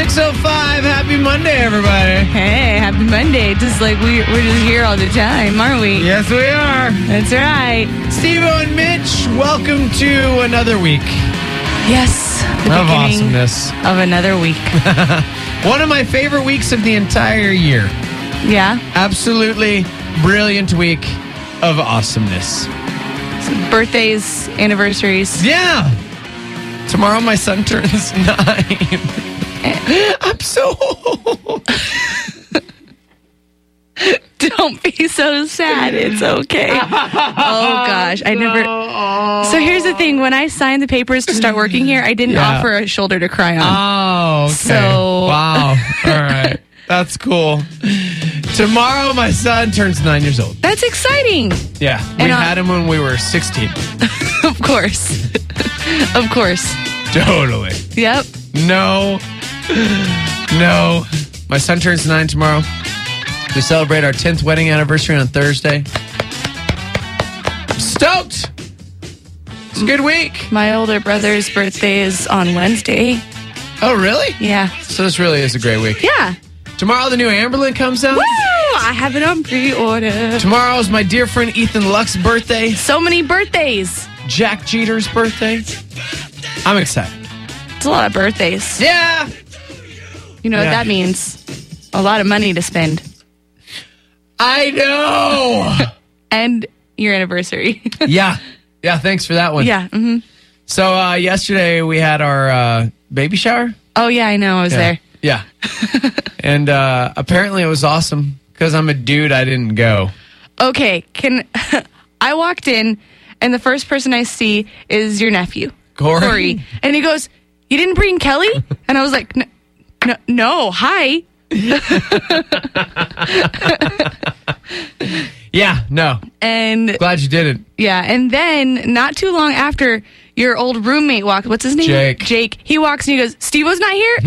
6:05. Happy Monday, everybody. Hey, happy Monday. Just like we're just here all the time, aren't we? Yes, we are. That's right. Steve-O and Mitch, welcome to another week Yes. The of beginning awesomeness. of another week. One of my favorite weeks of the entire year. Yeah. Absolutely brilliant week of awesomeness. Birthdays, anniversaries. Yeah. Tomorrow my son turns 9. I'm so old. Don't be so sad. It's okay. Oh, gosh. I never. So here's the thing. When I signed the papers to start working here, I didn't offer a shoulder to cry on. Oh, okay. So- Wow. All right. That's cool. Tomorrow my son turns 9 years old. That's exciting. Yeah. We And, had him when we were 16. Of course. Of course. Totally. Yep. No. My son turns 9 tomorrow. We celebrate our 10th wedding anniversary on Thursday. I'm stoked. It's a good week. My older brother's birthday is on Wednesday. Oh, really? Yeah. So this really is a great week. Yeah. Tomorrow the new Amberlin comes out. Woo! I have it on pre-order. Tomorrow is my dear friend Ethan Luck's birthday. So many birthdays. Jack Jeter's birthday. I'm excited. It's a lot of birthdays. Yeah. You know what that means? A lot of money to spend. I know. And your anniversary. Yeah. Yeah, thanks for that one. Yeah. Mm-hmm. So yesterday we had our baby shower. Oh, yeah, I know. I was there. Yeah. And apparently it was awesome because I'm a dude. I didn't go. Okay. I walked in, and the first person I see is your nephew, Corey. And he goes, "You didn't bring Kelly?" And I was like, no, hi. Yeah, no. And Glad you didn't. yeah, and then not too long after, your old roommate walked. What's his name? Jake. He walks and he goes, "Steve-O's not here?"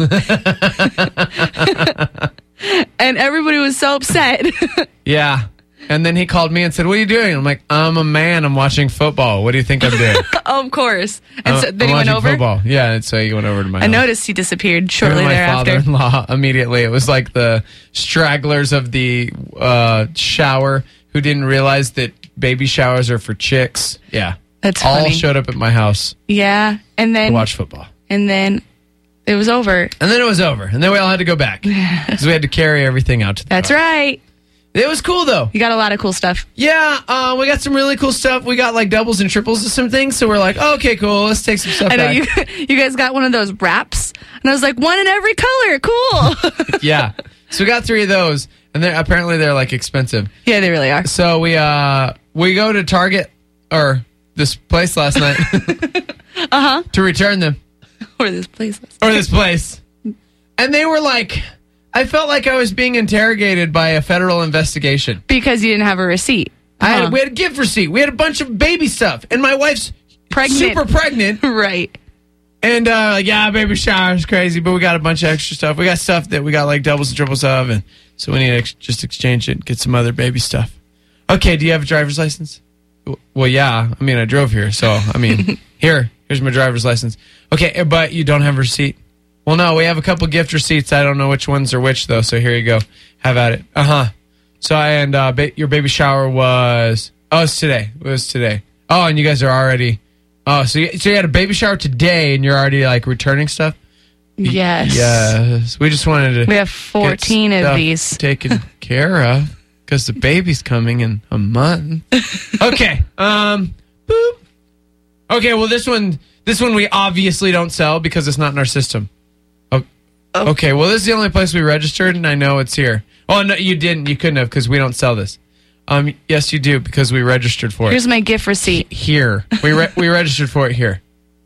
And everybody was so upset. Yeah. And then he called me and said, "What are you doing?" I'm like, "I'm a man. I'm watching football. What do you think I'm doing?" Of course. And so then I'm he went watching over. Football. Yeah, and so he went over to my I house. noticed he disappeared shortly My thereafter. father-in-law immediately. It was like the stragglers of the shower who didn't realize that baby showers are for chicks. Yeah. That's all funny. showed up at my house Yeah, and to then watch football. and then it was over. And then it was over. And then we all had to go back because we had to carry everything out to the That's car. right. It was cool, though. You got a lot of cool stuff. Yeah, we got some really cool stuff. We got like doubles and triples of some things. So we're like, oh, okay, cool. Let's take some stuff I know back. you guys got one of those wraps, and I was like, one in every color. Cool. Yeah. So we got 3 of those. And apparently they're like expensive. Yeah, they really are. So we go to Target or this place last night to return them. Or this place. Or this place. And they were like, I felt like I was being interrogated by a federal investigation. Because you didn't have a receipt. We had a gift receipt. We had a bunch of baby stuff. And my wife's super pregnant. Right. And baby shower is crazy, but we got a bunch of extra stuff. We got stuff that we got like doubles and triples of, and so we need to just exchange it and get some other baby stuff. Okay, do you have a driver's license? Well, yeah. I mean, I drove here, so, I mean, here's my driver's license. Okay, but you don't have a receipt? Well, no, we have a couple gift receipts. I don't know which ones are which, though, so here you go. Have at it. So, and your baby shower was... Oh, it's today. It was today. Oh, and you guys are already... Oh, so you had a baby shower today, and you're already, like, returning stuff? Yes. Yes. We just wanted to... We have 14 of these. Taken care of, because the baby's coming in a month. Okay. Boop. Okay, well, this one we obviously don't sell because it's not in our system. Okay, well, this is the only place we registered, and I know it's here. Oh, no, you didn't. You couldn't have, because we don't sell this. Yes, you do, because we registered for it. Here's my gift receipt. Here. We registered for it here.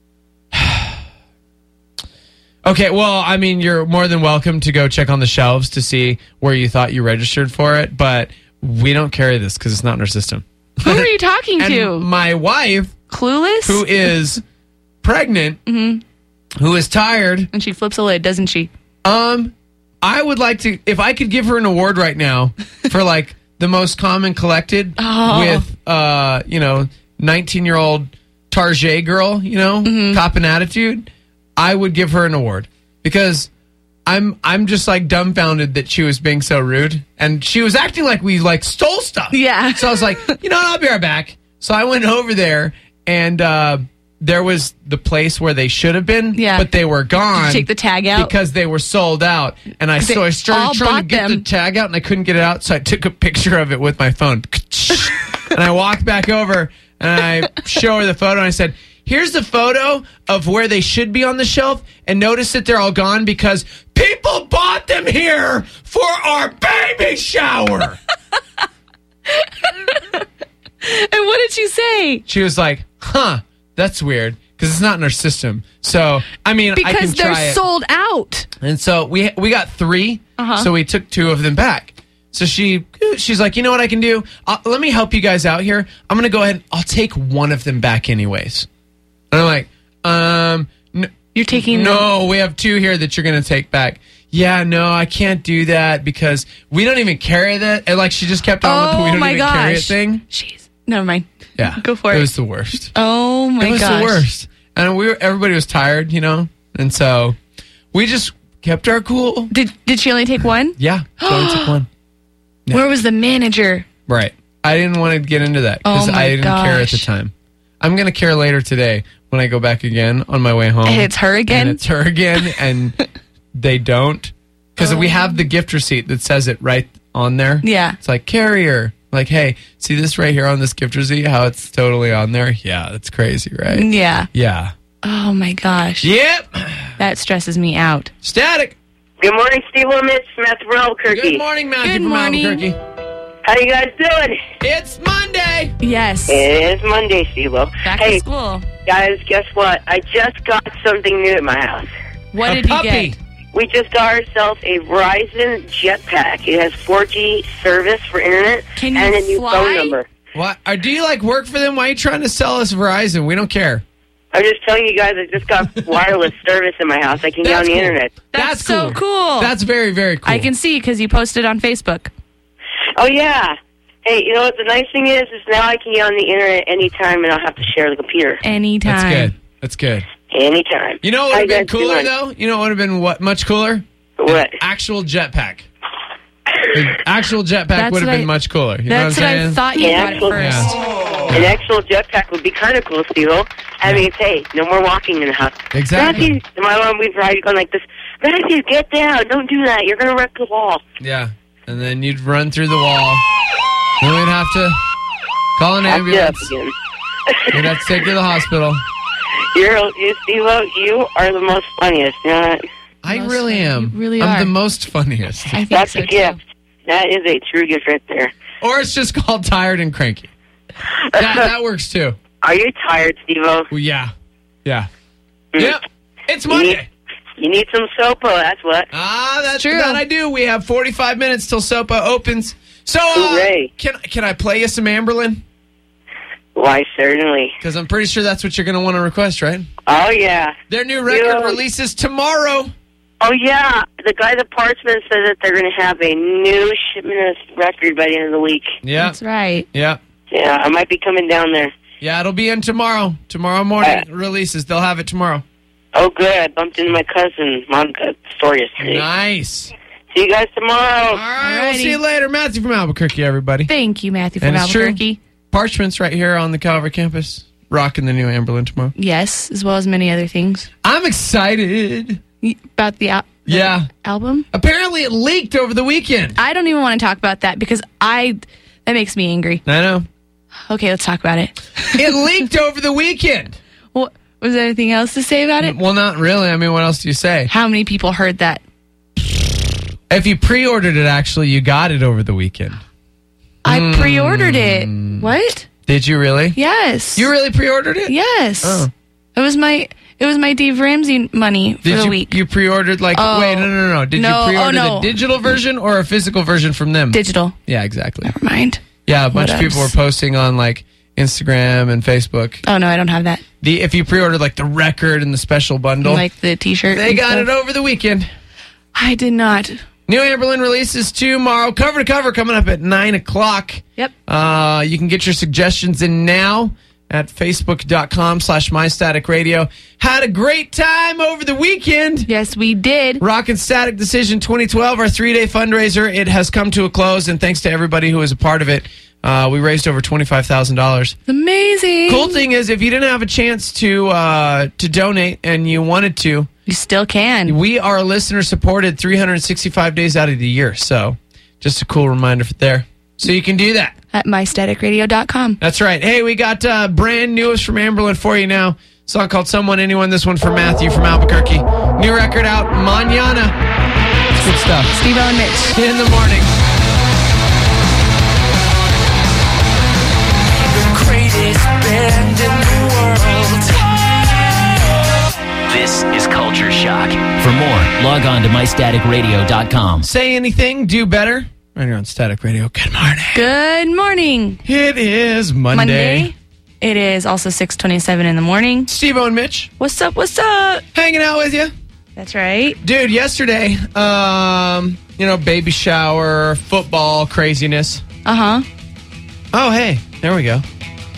Okay, well, I mean, you're more than welcome to go check on the shelves to see where you thought you registered for it, but we don't carry this because it's not in our system. Who are you talking And to? my wife, Clueless? who is pregnant, who is tired. And she flips a lid, doesn't she? I would like to, if I could give her an award right now for like the most calm and collected with, 19-year-old Tarjay girl, copping attitude, I would give her an award because I'm just like dumbfounded that she was being so rude, and she was acting like we like stole stuff. Yeah. So I was like, you know what, I'll be right back. So I went over there, and there was the place where they should have been, but they were gone. Did you take the tag out? Because they were sold out. And I started trying to get the tag out, and I couldn't get it out, so I took a picture of it with my phone. And I walked back over, and I show her the photo, and I said, here's the photo of where they should be on the shelf, and notice that they're all gone because people bought them here for our baby shower. And what did she say? She was like, that's weird, because it's not in our system. So, I mean, I can try they're sold out. And so we got 3, so we took 2 of them back. So she's like, you know what I can do? Let me help you guys out here. I'm going to go ahead and I'll take 1 of them back anyways. And I'm like, you're taking No, we have 2 here that you're going to take back. Yeah, no, I can't do that because we don't even carry that. And like, she just kept on with the we don't even carry it thing. Jeez. Never mind. Yeah. Go for it. It was the worst. Oh my gosh. It was the worst. And everybody was tired, you know? And so we just kept our cool. Did she only take 1? Yeah. She only took 1. Yeah. Where was the manager? Right. I didn't want to get into that because I didn't care at the time. I'm going to care later today when I go back again on my way home. And it's her again? And it's her again, and they don't. Because we have the gift receipt that says it right on there. Yeah. It's like, carrier. Like, hey, see this right here on this gift receipt? How it's totally on there? Yeah, that's crazy, right? Yeah. Yeah. Oh, my gosh. Yep. That stresses me out. Static. Good morning, Steve It's Matthew from Albuquerque. Good morning, Matthew from Albuquerque. How you guys doing? It's Monday. Yes. It is Monday, Steve. Back to school. Guys, guess what? I just got something new at my house. What did you get? We just got ourselves a Verizon Jetpack. It has 4G service for internet and a new phone number. What? Do you like work for them? Why are you trying to sell us Verizon? We don't care. I'm just telling you guys, I just got wireless service in my house. I can get on the internet. That's so cool. That's very, very cool. I can see because you posted on Facebook. Oh, yeah. Hey, you know what the nice thing is now I can get on the internet anytime and I don't have to share the computer. Anytime. That's good. Anytime. You know what would have been cooler, though? You know what would have been much cooler? What? An actual jetpack. The actual jetpack would have been much cooler. You know what I'm saying? I thought you got it first. An actual jetpack would be kind of cool, Steve-O. I mean, hey, no more walking in the house. Exactly. Matthew, my mom would ride going like this. Matthew, get down. Don't do that. You're going to wreck the wall. Yeah. And then you'd run through the wall. Then we'd have to call an ambulance. We'd have to take you to the hospital. Steve-O, you are the most funniest. You know that? I really am. You really I'm are. the most funniest. I think That's so a gift. That is a true gift right there. Or it's just called tired and cranky. That works too. Are you tired, Steve-O? Well, yeah. Yep. It's Monday. You need some Sopo, that's what. That's true. That I do. We have 45 minutes till Sopo opens. So, can I play you some Amberlin? Why, certainly. Because I'm pretty sure that's what you're going to want to request, right? Oh, yeah. Their new record releases tomorrow. Oh, yeah. The guy at Parchment said that they're going to have a new shipment of record by the end of the week. Yeah. That's right. Yeah. Yeah, I might be coming down there. Yeah, it'll be in tomorrow. Tomorrow morning releases. They'll have it tomorrow. Oh, good. I bumped into my cousin, Monica, store yesterday. Nice. See you guys tomorrow. All right, we'll see you later. Matthew from Albuquerque, everybody. Thank you, Matthew from Albuquerque. True. Parchment's right here on the Calvary campus. Rocking the new Amberlin tomorrow. Yes, as well as many other things. I'm excited. About the album? Apparently it leaked over the weekend. I don't even want to talk about that because that makes me angry. I know. Okay, let's talk about it. It leaked over the weekend. Well, was there anything else to say about it? Well, not really. I mean, what else do you say? How many people heard that? If you pre-ordered it, actually, you got it over the weekend. I pre-ordered it. What? Did you really? Yes. You really pre-ordered it? Yes. Oh. It was my Dave Ramsey money for the week. You pre-ordered wait, no. Did you pre-order the digital version or a physical version from them? Digital. Yeah, exactly. Never mind. Yeah, a bunch of people were posting on Instagram and Facebook. Oh no, I don't have that. If you pre-ordered the record and the special bundle, like the T-shirt, they got it over the weekend. I did not. New Amberlin releases tomorrow, cover to cover, coming up at 9:00. Yep. You can get your suggestions in now. at facebook.com/mystaticradio. Had a great time over the weekend. Yes, we did. Rockin' Static Decision 2012, our 3-day fundraiser. It has come to a close, and thanks to everybody who was a part of it. We raised over $25,000. Amazing. Cool thing is, if you didn't have a chance to donate and you wanted to, you still can. We are listener-supported 365 days out of the year, so just a cool reminder there. So you can do that. At mystaticradio.com. That's right. Hey, we got brand newest from Amberlin for you now. Song called Someone Anyone. This one for Matthew from Albuquerque. New record out, Mañana. It's good stuff. Steve-O and Mitch. In the morning. The greatest band in the world. This is Culture Shock. For more, log on to mystaticradio.com. Say anything, do better. Right here on Static Radio. Good morning. Good morning. It is Monday. It is also 6:27 in the morning. Steve-O and Mitch. What's up? What's up? Hanging out with you. That's right. Dude, yesterday, baby shower, football, craziness. Uh-huh. Oh, hey. There we go.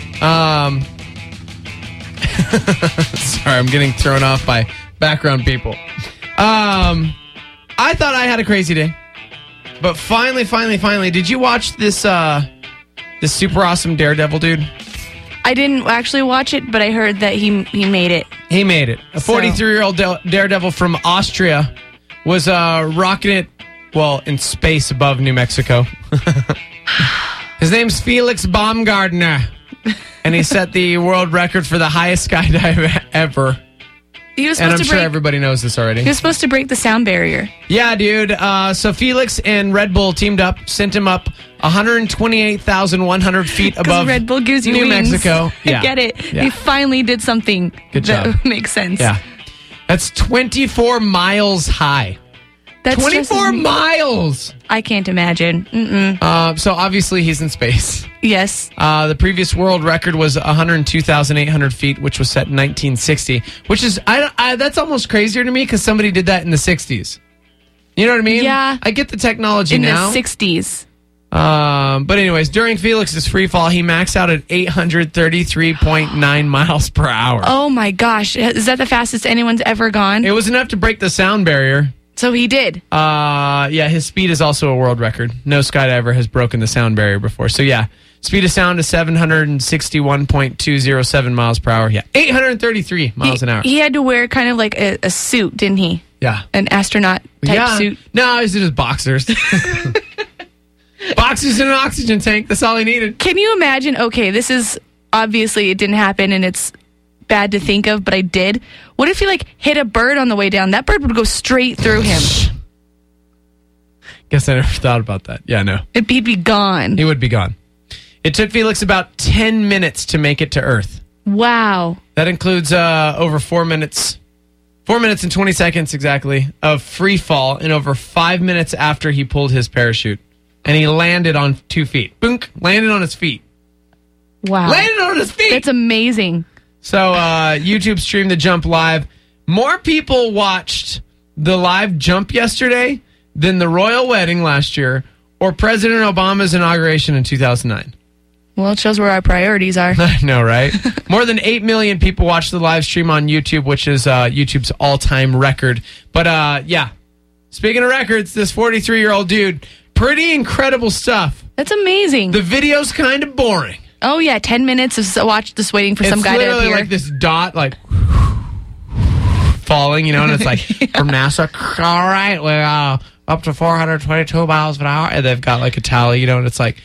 Sorry, I'm getting thrown off by background people. I thought I had a crazy day. But finally, did you watch this super awesome Daredevil dude? I didn't actually watch it, but I heard that he made it. He made it. A 43-year-old Daredevil from Austria was rocking it, in space above New Mexico. His name's Felix Baumgartner, and he set the world record for the highest skydive ever. And I'm sure everybody knows this already. He was supposed to break the sound barrier. Yeah, dude. So Felix and Red Bull teamed up, sent him up 128,100 feet above Red Bull gives you New wings. Mexico. Yeah. I get it. Yeah. He finally did something that makes sense. Yeah. That's 24 miles high. That's 24 miles! I can't imagine. Mm-mm. So obviously he's in space. Yes. The previous world record was 102,800 feet, which was set in 1960, which is, that's almost crazier to me because somebody did that in the 60s. You know what I mean? Yeah. I get the technology now. In the 60s. But anyways, during Felix's free fall, he maxed out at 833.9 miles per hour. Oh my gosh. Is that the fastest anyone's ever gone? It was enough to break the sound barrier. So he did. Yeah, his speed is also a world record. No skydiver has broken the sound barrier before. So yeah, speed of sound is 761.207 miles per hour. Yeah, 833 miles an hour. He had to wear kind of like a suit, didn't he? Yeah. An astronaut type suit. No, he's in his boxers. Boxers in an oxygen tank. That's all he needed. Can you imagine? Okay, this is obviously it didn't happen and it's bad to think of, but I did. What if he hit a bird on the way down? That bird would go straight through him. Guess I never thought about that. Yeah, no. He'd be gone. He would be gone. It took Felix about 10 minutes to make it to Earth. Wow. That includes over 4 minutes. 4 minutes and 20 seconds exactly of free fall and over 5 minutes after he pulled his parachute. And he landed on 2 feet. Boonk. Landed on his feet. Wow. Landed on his feet. That's amazing. So YouTube streamed the jump live. More people watched the live jump yesterday than the royal wedding last year or President Obama's inauguration in 2009. Well, it shows where our priorities are. I know, right? More than 8 million people watched the live stream on YouTube, which is YouTube's all-time record. But, yeah, speaking of records, this 43-year-old dude, pretty incredible stuff. That's amazing. The video's kind of boring. Oh, yeah, 10 minutes of just waiting for some guy to appear. It's literally like this dot, falling, and it's like, from NASA, all right, we're up to 422 miles an hour, and they've got, a tally, and it's like...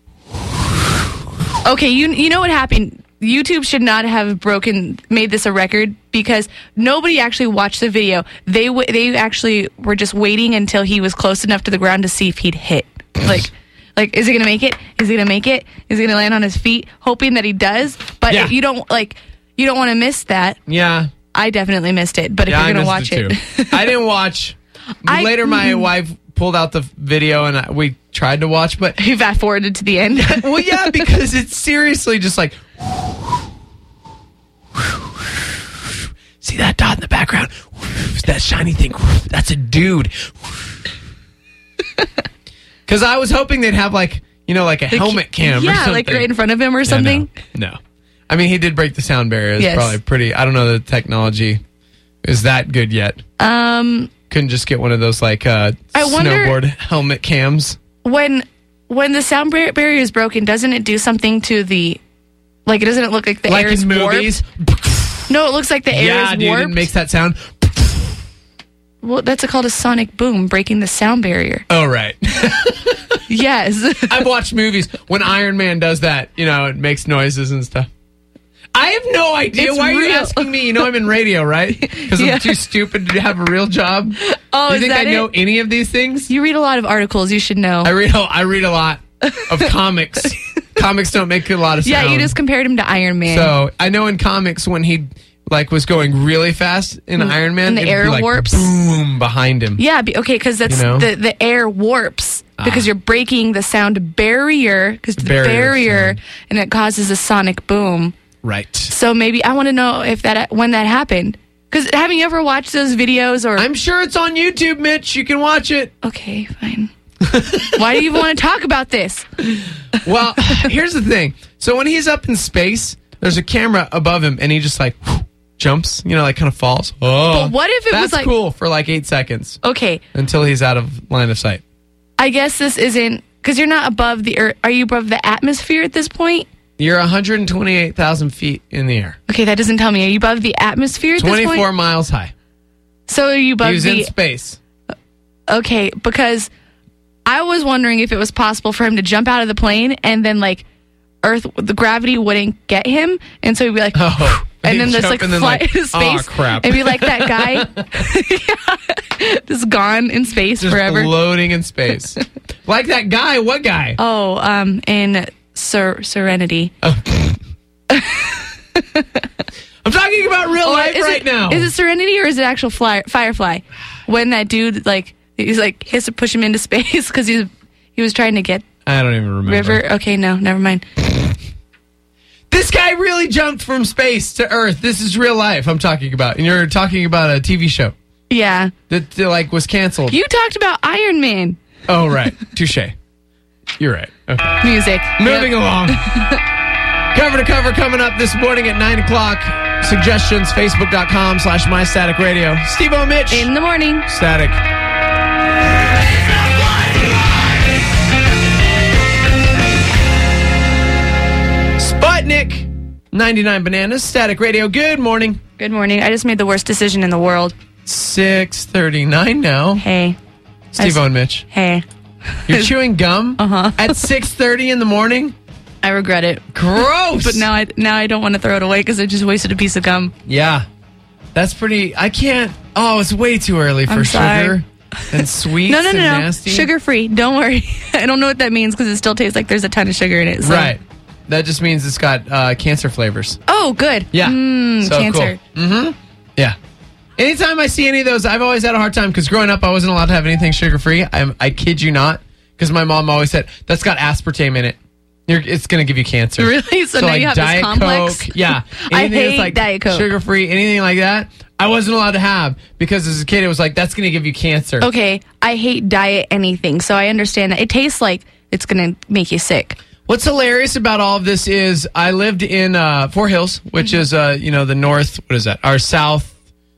Okay, you know what happened? YouTube should not have made this a record because nobody actually watched the video. They actually were just waiting until he was close enough to the ground to see if he'd hit. Like, is he going to make it? Is he going to make it? Is he going to land on his feet? Hoping that he does. But if you don't want to miss that. Yeah. I definitely missed it. But if you're going to watch it. I didn't watch. Later, my wife pulled out the video and we tried to watch, but. You fast forwarded to the end. Well, yeah, because it's seriously just like. See that dot in the background? That shiny thing. That's a dude. Because I was hoping they'd have a helmet cam or something. Yeah, right in front of him or something. No. I mean, he did break the sound barrier. It's probably pretty. I don't know the technology is that good yet. Couldn't just get one of those like snowboard helmet cams. When the sound barrier is broken, doesn't it do something to the like? Doesn't it look like the air is movies? Warped? No, it looks like the air is warped. It makes that sound. Well, that's called a sonic boom, breaking the sound barrier. Oh, right. Yes. I've watched movies when Iron Man does that. You know, it makes noises and stuff. I have no idea. Why are you asking me? You know I'm in radio, right? Because I'm too stupid to have a real job. Oh, you think I know any of these things? You read a lot of articles. You should know. I read a lot of comics. Comics don't make a lot of sound. Yeah, you just compared him to Iron Man. So I know in comics when he was going really fast in Iron Man, and the air warps, boom behind him. Yeah, okay, because that's the air warps because you're breaking the sound barrier because the barrier, and it causes a sonic boom. Right. So maybe I want to know when that happened. Because haven't you ever watched those videos? Or I'm sure it's on YouTube, Mitch. You can watch it. Okay, fine. Why do you even want to talk about this? Well, here's the thing. So when he's up in space, there's a camera above him, and he just jumps, kind of falls. Oh, but what if it was that's cool for 8 seconds. Okay. Until he's out of line of sight. I guess this isn't, because you're not above the Earth. Are you above the atmosphere at this point? You're 128,000 feet in the air. Okay, that doesn't tell me. Are you above the atmosphere at this point? 24 miles high. So are you above He was in space. Okay, because I was wondering if it was possible for him to jump out of the plane and then Earth, the gravity wouldn't get him, and so he'd be like, and then just fly into space, crap, and be like that guy, just gone in space just forever, floating in space, like that guy. What guy? Oh, in Serenity. Oh. I'm talking about real life right now. Is it Serenity or is it actual Firefly? When that dude he has to push him into space because he was trying to get. I don't even remember. River. Okay, no, never mind. This guy really jumped from space to Earth. This is real life I'm talking about. And you're talking about a TV show. Yeah. That was canceled. You talked about Iron Man. Oh, right. Touche. You're right. Okay. Music. Moving along. Cover to cover coming up this morning at 9 o'clock. Suggestions, facebook.com/mystaticradio. Steve-O Mitch. In the morning. Static. Sputnik. 99 Bananas. Static Radio. Good morning. Good morning. I just made the worst decision in the world. 6:39 now. Hey. Steve-O and Mitch. Hey. You're chewing gum at 6:30 in the morning? I regret it. Gross. But now I don't want to throw it away because I just wasted a piece of gum. Yeah. That's pretty... I can't... Oh, it's way too early for sugar and sweets and nasty. Sugar-free. Don't worry. I don't know what that means because it still tastes like there's a ton of sugar in it. So. Right. That just means it's got cancer flavors. Oh, good. Yeah. So cancer. Cool. Mm-hmm. Yeah. Anytime I see any of those, I've always had a hard time because growing up, I wasn't allowed to have anything sugar-free. I kid you not, because my mom always said, that's got aspartame in it. It's going to give you cancer. Really? So now you have Diet this complex? Coke, yeah. I hate Diet Coke. Sugar-free, anything like that, I wasn't allowed to have because as a kid, it was that's going to give you cancer. Okay, I hate diet anything, so I understand that. It tastes like it's going to make you sick. What's hilarious about all of this is I lived in Fort Hills, which is, the north, what is that? Our southeast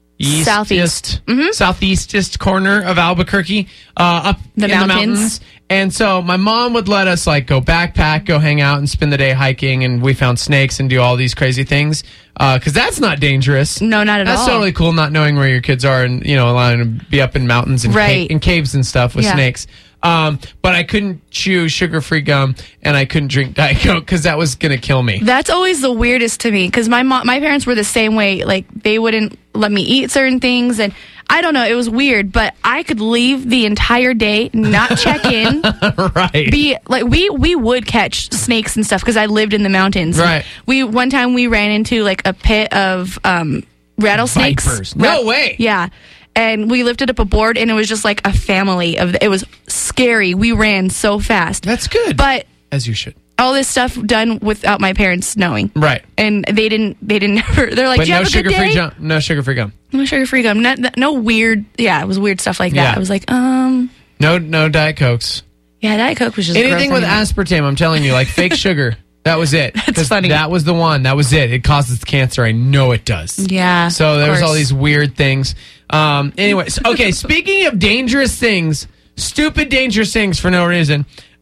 southeastest corner of Albuquerque, up in the mountains. And so my mom would let us go backpack, go hang out and spend the day hiking. And we found snakes and do all these crazy things. Cause that's not dangerous. No, not at all. That's totally cool. Not knowing where your kids are and, allowing them to be up in mountains and in caves and stuff with snakes. But I couldn't chew sugar-free gum and I couldn't drink Diet Coke because that was going to kill me. That's always the weirdest to me because my parents were the same way. They wouldn't let me eat certain things and I don't know. It was weird, but I could leave the entire day, not check in. Right. We would catch snakes and stuff because I lived in the mountains. Right. One time we ran into a pit of rattlesnakes. Vipers. No way. Yeah. And we lifted up a board, and it was just like a family of. It was scary. We ran so fast. That's good. But as you should. All this stuff done without my parents knowing. Right. And they didn't ever. They're like, but "Do you have a good day?" No sugar-free gum. No sugar-free gum. No weird. Yeah, it was weird stuff like that. Yeah. I was like, No Diet Cokes. Yeah, Diet Coke was just anything with aspartame. I'm telling you, fake sugar. That was it. That's funny. That was the one. That was it. It causes cancer. I know it does. Yeah. So there was all these weird things. Anyways, okay, speaking of dangerous things, stupid dangerous things for no reason,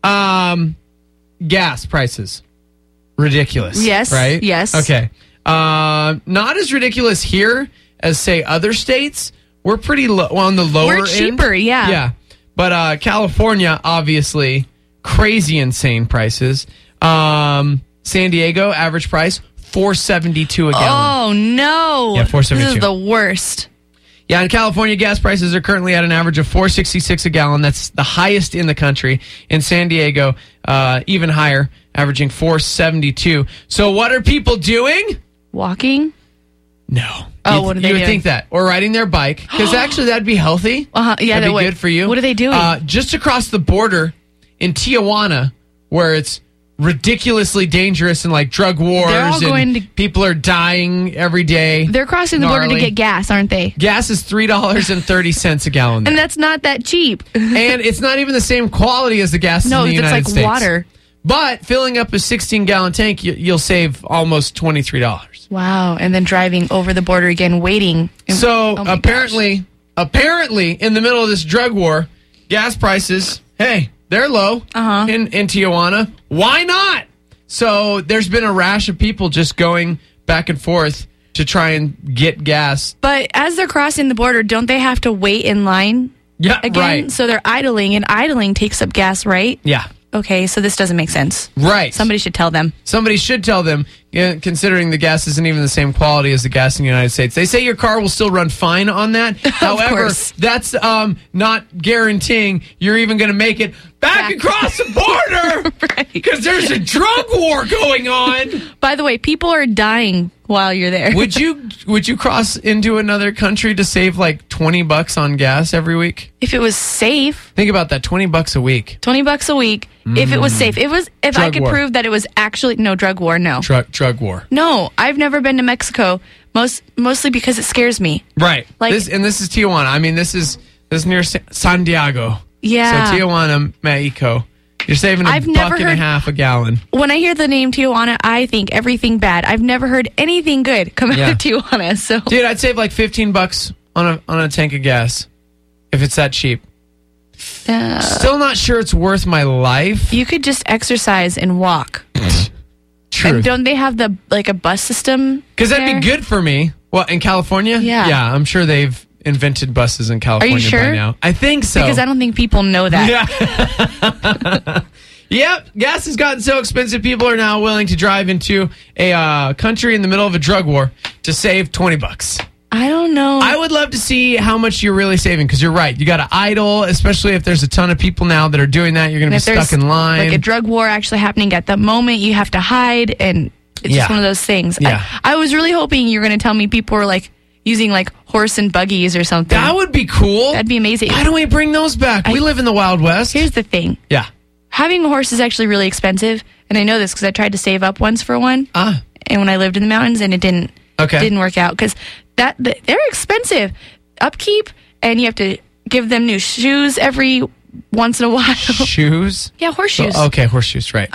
gas prices. Ridiculous. Yes. Right? Yes. Okay. Not as ridiculous here as, say, other states. We're pretty low on the lower end. We're cheaper, yeah. Yeah. But California, obviously, crazy insane prices. San Diego, average price, $4.72 a gallon. Oh, no. Yeah, $4.72. This is the worst. Yeah, in California, gas prices are currently at an average of $4.66 a gallon. That's the highest in the country. In San Diego, even higher, averaging $4.72. So what are people doing? Walking? No. Oh, what are they doing? You would doing? think that. Or riding their bike. Because actually, that'd be healthy. Yeah, that'd be good for you. What are they doing? Just across the border in Tijuana, where it's ridiculously dangerous and like drug wars They're all and people are dying every day. They're crossing the border to get gas, aren't they? Gas is $3.30 a gallon there. And that's not that cheap. And it's not even the same quality as the gas in the United States. No, it's like water. But filling up a 16-gallon tank, you'll save almost $23. Wow. And then driving over the border again, waiting. So Oh my apparently, in the middle of this drug war, gas prices, hey, they're low in Tijuana. Why not? So there's been a rash of people just going back and forth to try and get gas. But as they're crossing the border, don't they have to wait in line again? Right. So they're idling, and idling takes up gas, right? Yeah. Okay, so this doesn't make sense. Right. Somebody should tell them. Somebody should tell them, considering the gas isn't even the same quality as the gas in the United States. They say your car will still run fine on that. However, course. that's not guaranteeing you're even going to make it back across the border because there's a drug war going on. By the way, people are dying while you're there. Would you cross into another country to save like $20 on gas every week? If it was safe. Think about that, $20 a week. $20 a week. If it was safe. If I could prove that it was actually no drug war, no. Drug war. No, I've never been to Mexico. Mostly because it scares me. Right. Like, this is Tijuana. I mean, this is near San Diego. Yeah. So Tijuana, Mexico. You're saving $1.50 a gallon. When I hear the name Tijuana, I think everything bad. I've never heard anything good come out of Tijuana. So, dude, I'd save like $15 on a tank of gas if it's that cheap. Still not sure it's worth my life. You could just exercise and walk. True. And don't they have a bus system? Because that'd be good for me. Well, in California? Yeah. Yeah, I'm sure they've invented buses in California by now. I think so. Because I don't think people know that. Yeah. Yep. Gas has gotten so expensive, people are now willing to drive into a country in the middle of a drug war to save $20. I don't know. I would love to see how much you're really saving, because you're right. You got to idle, especially if there's a ton of people now that are doing that. You're going to be stuck in line. Like a drug war actually happening at the moment, you have to hide, and it's just one of those things. Yeah. I was really hoping you were going to tell me people were like using like horse and buggies or something. That would be cool. That'd be amazing. Why don't we bring those back? We live in the Wild West. Here's the thing. Yeah. Having a horse is actually really expensive, and I know this because I tried to save up once for one. And when I lived in the mountains, and it didn't work out because they're expensive. Upkeep, and you have to give them new shoes every once in a while. Shoes? Yeah, horseshoes. Oh, okay, horseshoes, right.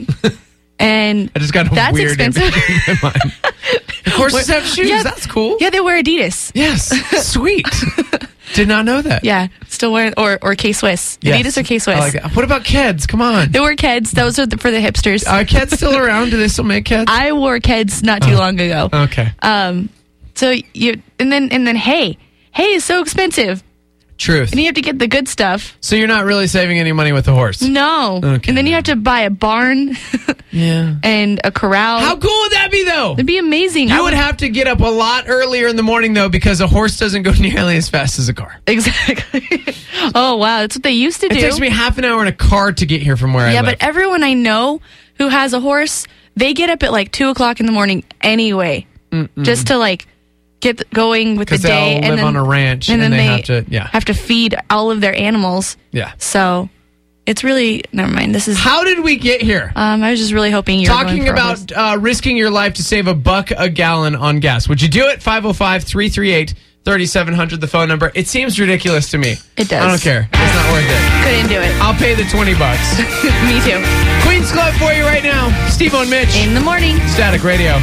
And I just got a that's weird expensive. image in my mind. Horses have shoes. Yeah, that's cool. Yeah, they wear Adidas. Yes, sweet. Did not know that. Yeah, still wearing or K-Swiss. Yes. Adidas or K-Swiss. I like that. What about Keds? Come on. They wore Keds. Those are for the hipsters. Are Keds still around? Do they still make Keds? I wore Keds not too long ago. Okay. So you and then hay is so expensive. Truth. And you have to get the good stuff. So you're not really saving any money with the horse? No. Okay. And then you have to buy a barn. Yeah. And a corral. How cool would that be, though? It'd be amazing. You would have to get up a lot earlier in the morning, though, because a horse doesn't go nearly as fast as a car. Exactly. Oh, wow. That's what they used to do. It takes me half an hour in a car to get here from where I live. Yeah, but everyone I know who has a horse, they get up at like 2 o'clock in the morning anyway. Just to like get going with the day. Because they all live on a ranch, and then they have to feed all of their animals. Yeah. So it's really, never mind. How did we get here? I was just really hoping you were talking about risking your life to save $1 a gallon on gas. Would you do it? 505-338-3700, the phone number. It seems ridiculous to me. It does. I don't care. It's not worth it. Couldn't do it. I'll pay the $20. Me too. Queen Queens Club for you right now. Steve-O and Mitch. In the morning. Static Radio.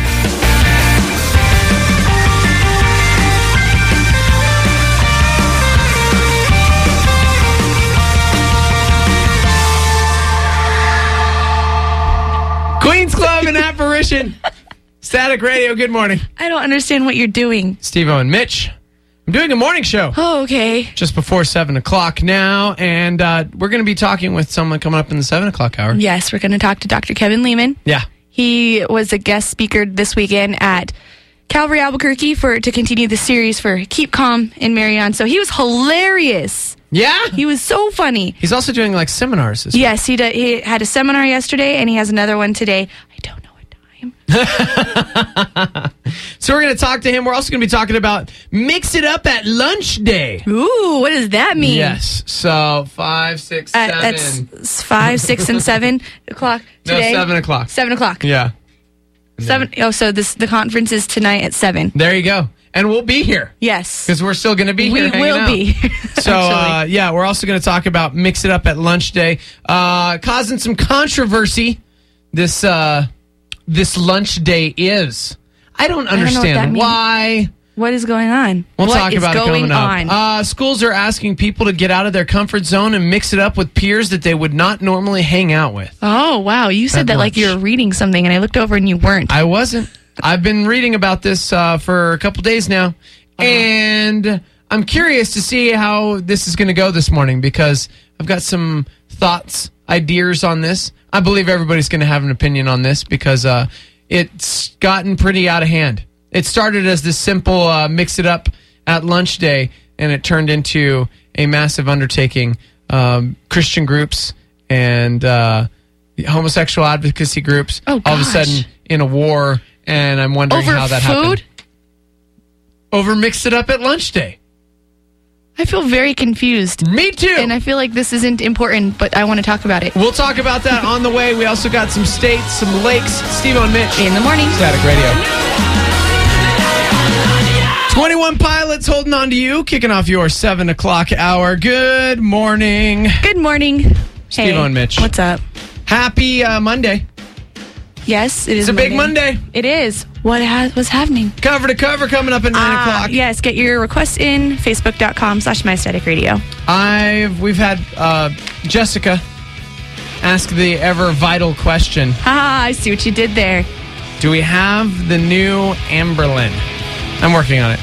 Queens Club and Apparition. Static Radio, good morning. I don't understand what you're doing. Steve-O and Mitch. I'm doing a morning show. Oh, okay. Just before 7 o'clock now, and we're going to be talking with someone coming up in the 7 o'clock hour. Yes, we're going to talk to Dr. Kevin Lehman. Yeah. He was a guest speaker this weekend at Calvary Albuquerque to continue the series for Keep Calm in Marion. So he was hilarious. Yeah? He was so funny. He's also doing like seminars this week. Yes, he had a seminar yesterday, and he has another one today. I don't know what time. So we're going to talk to him. We're also going to be talking about Mix It Up at Lunch Day. Ooh, what does that mean? Yes. So 5, 6, 7. That's 5, 6, and 7 o'clock today. No, 7 o'clock. 7 o'clock. Yeah. 7. Oh, so the conference is tonight at 7. There you go. And we'll be here. Yes. Because we're still going to be here. We will be. So, yeah, we're also going to talk about Mix It Up at Lunch Day. Causing some controversy, this lunch day is. I don't understand why. What is going on? We'll talk about it coming up. Schools are asking people to get out of their comfort zone and mix it up with peers that they would not normally hang out with. Oh, wow. You said that like you were reading something, and I looked over and you weren't. I wasn't. I've been reading about this for a couple days now, and I'm curious to see how this is going to go this morning because I've got some thoughts, ideas on this. I believe everybody's going to have an opinion on this because it's gotten pretty out of hand. It started as this simple mix it up at lunch day, and it turned into a massive undertaking. Christian groups and homosexual advocacy groups all of a sudden in a war. And I'm wondering how that happened. Over Mix It Up at Lunch Day. I feel very confused. Me too. And I feel like this isn't important, but I want to talk about it. We'll talk about that on the way. We also got some states, some lakes. Steve-O and Mitch. In the morning. Static Radio. 21 Pilots holding on to you, kicking off your 7 o'clock hour. Good morning. Good morning. Steve-O and Mitch. What's up? Happy Monday. Yes, it is. It's a big Monday. It is. What's happening? Cover to cover coming up at 9 o'clock. Yes, get your requests in. Facebook.com/MyStaticRadio. We've had Jessica ask the ever vital question. I see what you did there. Do we have the new Amberlin? I'm working on it.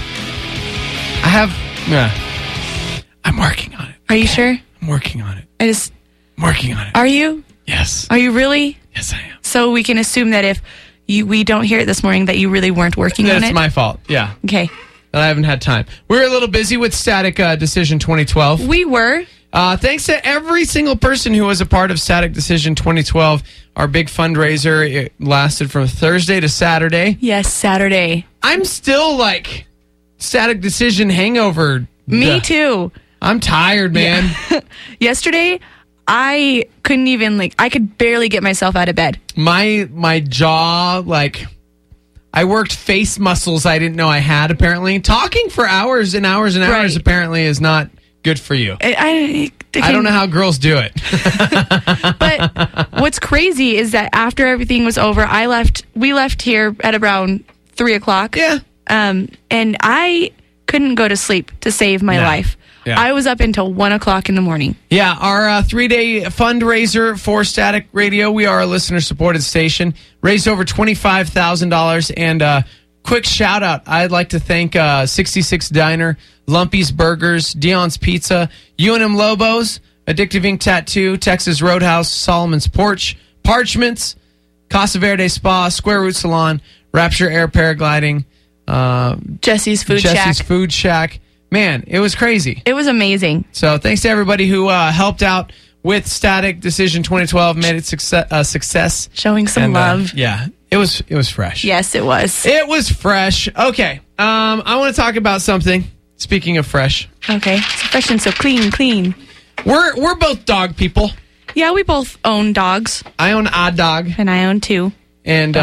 I'm working on it. Are you sure? I'm working on it. I'm working on it. Are you? Yes. Are you really? Yes, I am. So we can assume that if we don't hear it this morning, that you really weren't working on it? That's my fault. Yeah. Okay. I haven't had time. We're a little busy with Static Decision 2012. We were. Thanks to every single person who was a part of Static Decision 2012. Our big fundraiser, it lasted from Thursday to Saturday. Yes, Saturday. I'm still like Static Decision hangover. Me too. I'm tired, man. Yeah. Yesterday, I couldn't even I could barely get myself out of bed. My jaw, I worked face muscles I didn't know I had, apparently. Talking for hours and hours and hours apparently is not good for you. I don't know how girls do it. But what's crazy is that after everything was over, we left here at around 3 o'clock. Yeah. And I couldn't go to sleep to save my life. Yeah. I was up until 1 o'clock in the morning. Yeah, our 3-day fundraiser for Static Radio. We are a listener-supported station. Raised over $25,000. And quick shout-out. I'd like to thank 66 Diner, Lumpy's Burgers, Dion's Pizza, UNM Lobos, Addictive Ink Tattoo, Texas Roadhouse, Solomon's Porch, Parchments, Casa Verde Spa, Square Root Salon, Rapture Air Paragliding, Jesse's Food Shack. Man, it was crazy. It was amazing. So thanks to everybody who helped out with Static Decision 2012, made it a success. Showing some love. Yeah, it was fresh. Yes, it was. It was fresh. Okay, I want to talk about something. Speaking of fresh. Okay, so fresh and so clean. We're both dog people. Yeah, we both own dogs. I own a dog. And I own 2. And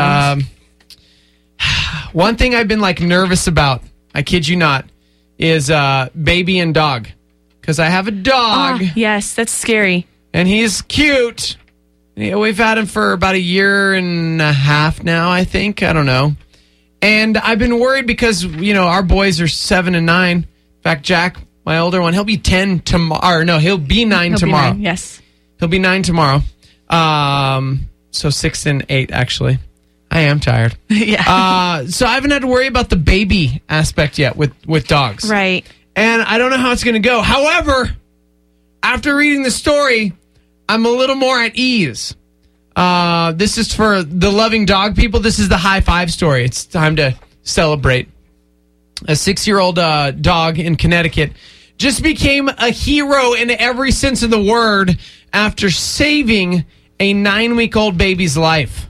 one thing I've been nervous about, I kid you not, is baby and dog. Because I have a dog. Yes, that's scary. And he's cute. We've had him for about a year and a half now, I think. I don't know. And I've been worried because, our boys are 7 and 9. In fact, Jack, my older one, he'll be 10 tomorrow. No, he'll be 9 tomorrow. Be 9, yes. He'll be 9 tomorrow. So 6 and 8, actually. I am tired. Yeah. So I haven't had to worry about the baby aspect yet with dogs. Right. And I don't know how it's going to go. However, after reading the story, I'm a little more at ease. This is for the loving dog people. This is the high five story. It's time to celebrate. A 6-year-old dog in Connecticut just became a hero in every sense of the word after saving a 9-week-old baby's life.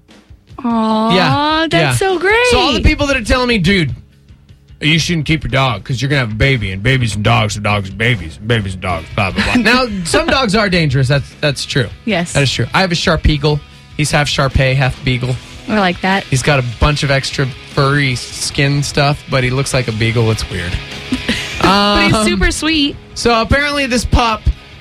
Aww, that's so great. So all the people that are telling me, dude, you shouldn't keep your dog because you're going to have a baby, and babies and dogs are dogs and babies and dogs, blah, blah, blah. Now, some dogs are dangerous. That's true. Yes. That is true. I have a Sharpeagle. He's half Shar-Pei, half Beagle. I like that. He's got a bunch of extra furry skin stuff, but he looks like a beagle. It's weird. But he's super sweet. So apparently this pup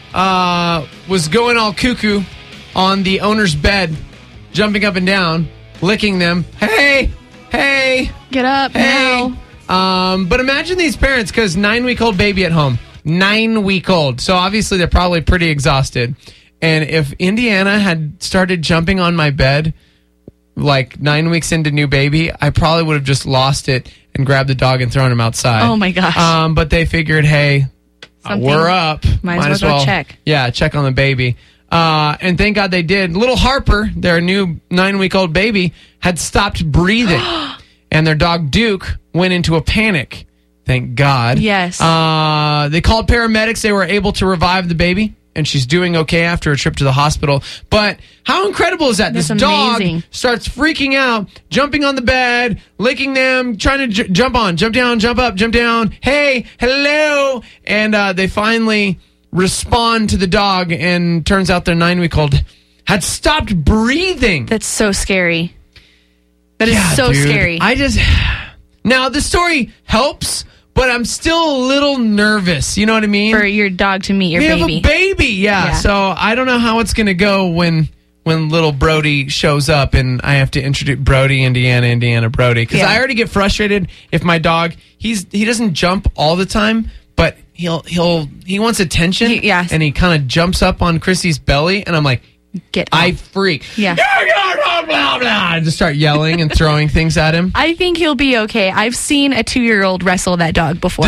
was going all cuckoo on the owner's bed, jumping up and down, licking them. Hey! Get up now. But imagine these parents, because 9-week-old baby at home. 9-week-old. So obviously they're probably pretty exhausted. And if Indiana had started jumping on my bed like 9 weeks into new baby, I probably would have just lost it and grabbed the dog and thrown him outside. Oh my gosh. But they figured, hey, we're up. Might as well go check. Yeah, check on the baby. And thank God they did. Little Harper, their new 9-week-old baby, had stopped breathing. And their dog Duke went into a panic. Thank God. Yes. They called paramedics. They were able to revive the baby. And she's doing okay after a trip to the hospital. But how incredible is that? That's this dog amazing. Starts freaking out, jumping on the bed, licking them, trying to jump on, jump down, jump up, jump down. Hey, hello. And they finally respond to the dog. And turns out their 9-week-old had stopped breathing. That's so scary. That is so scary. Now, the story helps, but I'm still a little nervous. You know what I mean? For your dog to meet your baby. We have a baby, yeah. So I don't know how it's going to go when little Brody shows up and I have to introduce Brody, Indiana, Brody. Because I already get frustrated if my dog, he doesn't jump all the time, but he wants attention. And he kind of jumps up on Chrissy's belly, and I'm like, I freak. Yeah. Blah, blah, blah. I just start yelling and throwing things at him. I think he'll be okay. I've seen a 2-year-old wrestle that dog before.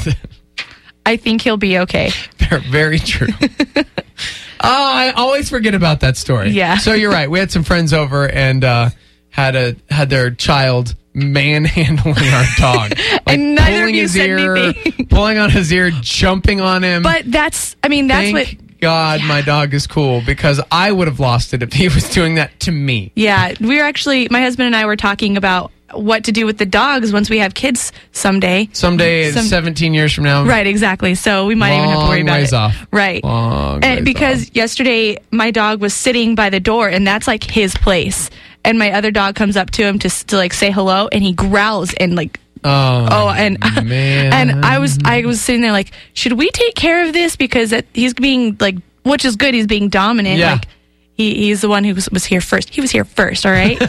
I think he'll be okay. Very true. I always forget about that story. Yeah. So you're right. We had some friends over and had their child manhandling our dog. Like and neither of you said anything. Pulling on his ear, jumping on him. But that's what... God, my dog is cool, because I would have lost it if he was doing that to me. Yeah, my husband and I were talking about what to do with the dogs once we have kids someday. Someday is 17 years from now. Right, exactly. So we might even have to worry about it. Off. Right. Because yesterday my dog was sitting by the door, and that's like his place. And my other dog comes up to him to like say hello, and he growls and like, man. And I was sitting there like, should we take care of this, because he's being like, which is good, he's being dominant. Yeah. Like he's the one who was here first. He was here first, all right?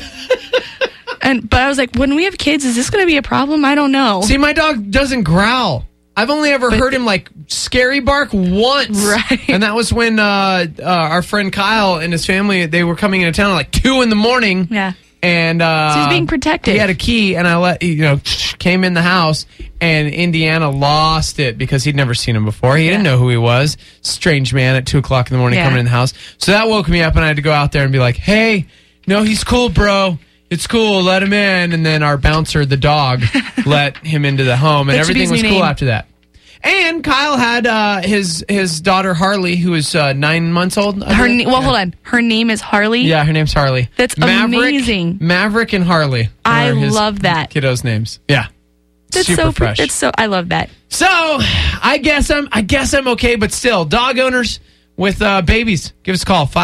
But I was like, when we have kids, is this going to be a problem? I don't know. See, my dog doesn't growl. I've only ever heard him like scary bark once. Right. And that was when our friend Kyle and his family, they were coming into town at like 2 a.m. Yeah. And so he's being protected. He had a key, and I came in the house, and Indiana lost it because he'd never seen him before. He didn't know who he was. Strange man at 2 o'clock in the morning coming in the house. So that woke me up, and I had to go out there and be like, hey, no, he's cool, bro. It's cool. Let him in. And then our bouncer, the dog, let him into the home, and everything was cool after that. And Kyle had his daughter Harley, who is 9 months old. Hold on. Her name is Harley? Yeah, her name's Harley. That's amazing. Maverick and Harley. I love that. Kiddos' names. Yeah. That's super fresh. I love that. So I guess I'm okay, but still, dog owners with babies, give us a call,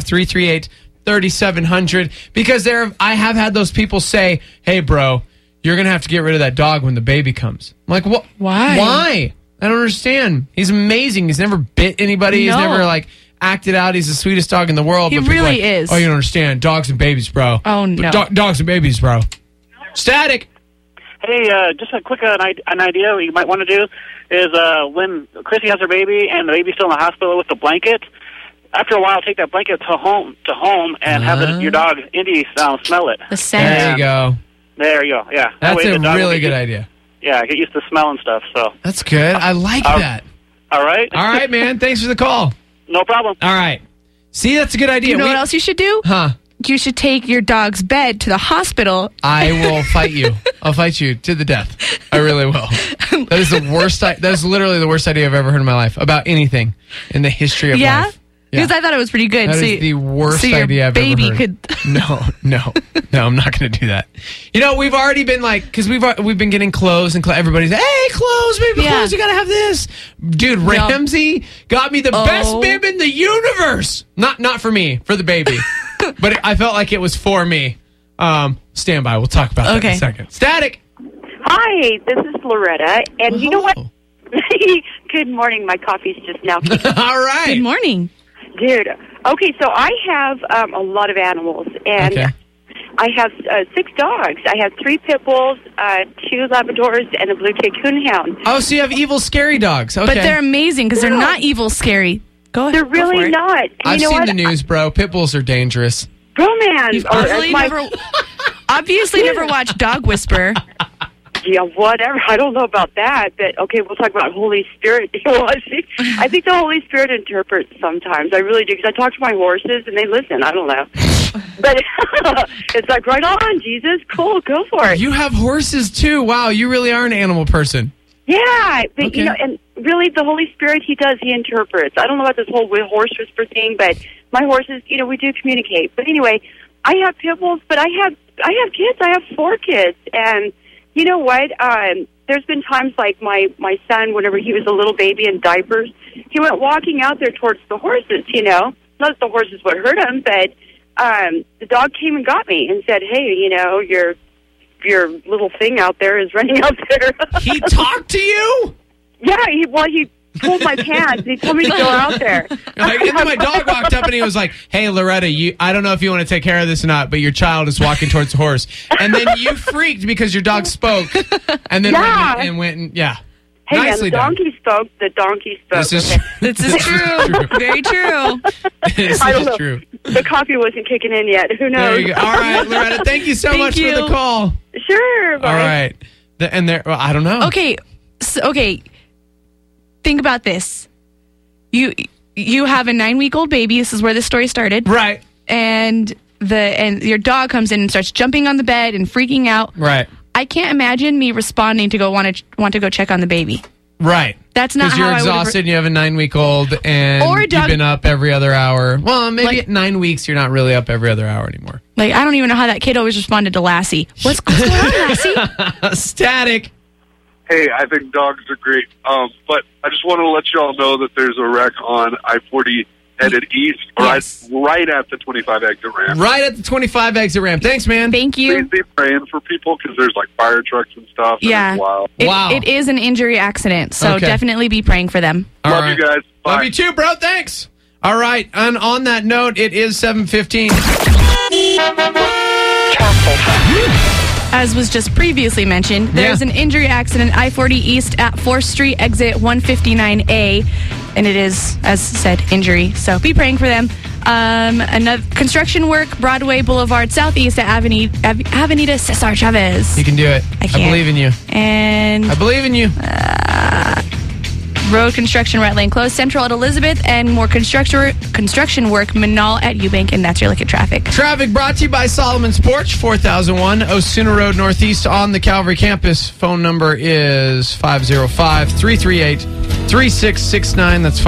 505-338-3700, because I have had those people say, hey, bro, you're going to have to get rid of that dog when the baby comes. I'm like, what? Why? I don't understand. He's amazing. He's never bit anybody. No. He's never acted out. He's the sweetest dog in the world. He but people really is. Oh, you don't understand. Dogs and babies, bro. Oh, no. Dogs and babies, bro. Static. Hey, just a quick an idea what you might want to do is when Chrissy has her baby and the baby's still in the hospital with the blanket, after a while, take that blanket to home and have your dog, Indy, smell it. The scent. There you go. There you go, yeah. That's a really good idea. Yeah, get used to smell and stuff. So that's good. I like that. All right. All right, man. Thanks for the call. No problem. All right. See, that's a good idea. You know what else you should do? Huh? You should take your dog's bed to the hospital. I will fight you. I'll fight you to the death. I really will. That is the worst. That is literally the worst idea I've ever heard in my life about anything in the history of life. Because I thought it was pretty good. That is the worst idea I've ever heard. Could No, I'm not going to do that. You know, we've already been because we've been getting clothes and everybody's, hey, clothes, baby, clothes, you got to have this. Dude, Ramsey got me the best bib in the universe. Not for me, for the baby. But I felt like it was for me. Stand by. We'll talk about that in a second. Static. Hi, this is Loretta. And you know what? Good morning. My coffee's just now. All right. Good morning. Dude, okay, so I have a lot of animals, and I have 6 dogs. I have 3 pit bulls, 2 Labradors, and a blue Jay Coonhound. Oh, so you have evil, scary dogs. Okay. But they're amazing because they're not evil, scary. Go ahead. They're really not. And I've seen the news, bro. Pit bulls are dangerous. Bro, man. You've obviously never watched Dog Whisper. Yeah, whatever. I don't know about that, but okay, we'll talk about Holy Spirit. I think the Holy Spirit interprets sometimes. I really do, because I talk to my horses and they listen. I don't know. But it's like, right on, Jesus. Cool, go for it. You have horses, too. Wow, you really are an animal person. Yeah, but, you know, and really the Holy Spirit, he interprets. I don't know about this whole horse whisper thing, but my horses, you know, we do communicate. But anyway, I have pit bulls, but I have kids. I have 4 kids, and you know what? There's been times like my son, whenever he was a little baby in diapers, he went walking out there towards the horses, you know. Not that the horses would hurt him, but the dog came and got me and said, hey, you know, your little thing out there is running out there. He talked to you? Yeah, he pulled my pants. He told me to go out there. And then my dog walked up and he was like, hey, Loretta, I don't know if you want to take care of this or not, but your child is walking towards the horse. And then you freaked because your dog spoke. And then went. Hey, nicely man, the donkey spoke. This is true. Very true. This is true. The coffee wasn't kicking in yet. Who knows? There you go. All right, Loretta, thank you so much for the call. Sure. Bye. All right. I don't know. Okay. Think about this. You have a 9-week-old baby. This is where the story started. Right. And your dog comes in and starts jumping on the bed and freaking out. Right. I can't imagine me responding to go want to go check on the baby. Right. That's not how I would. Because you're exhausted and you have a 9-week-old and you've been up every other hour. Well, maybe at 9 weeks you're not really up every other hour anymore. Like, I don't even know how that kid always responded to Lassie. What's going on, Lassie? Static. Hey, I think dogs are great. But I just want to let you all know that there's a wreck on I-40 headed east, right at the 25 exit ramp. Right at the 25 exit ramp. Thanks, man. Thank you. Please be praying for people because there's like fire trucks and stuff. Yeah. And wow. It is an injury accident, so definitely be praying for them. Love you guys. Bye. Love you too, bro. Thanks. All right. And on that note, it is 7:15. As was just previously mentioned, there's an injury accident I-40 East at 4th Street, exit 159A, and it is, as said, injury. So be praying for them. Another construction work, Broadway Boulevard Southeast at Avenida Cesar Chavez. You can do it. I believe in you. And I believe in you. Road construction, right lane closed. Central at Elizabeth, and more construction work, Manal at Eubank, and that's your look at traffic. Traffic brought to you by Solomon's Porch, 4001 Osuna Road Northeast on the Calvary campus. Phone number is 505-338-3669. That's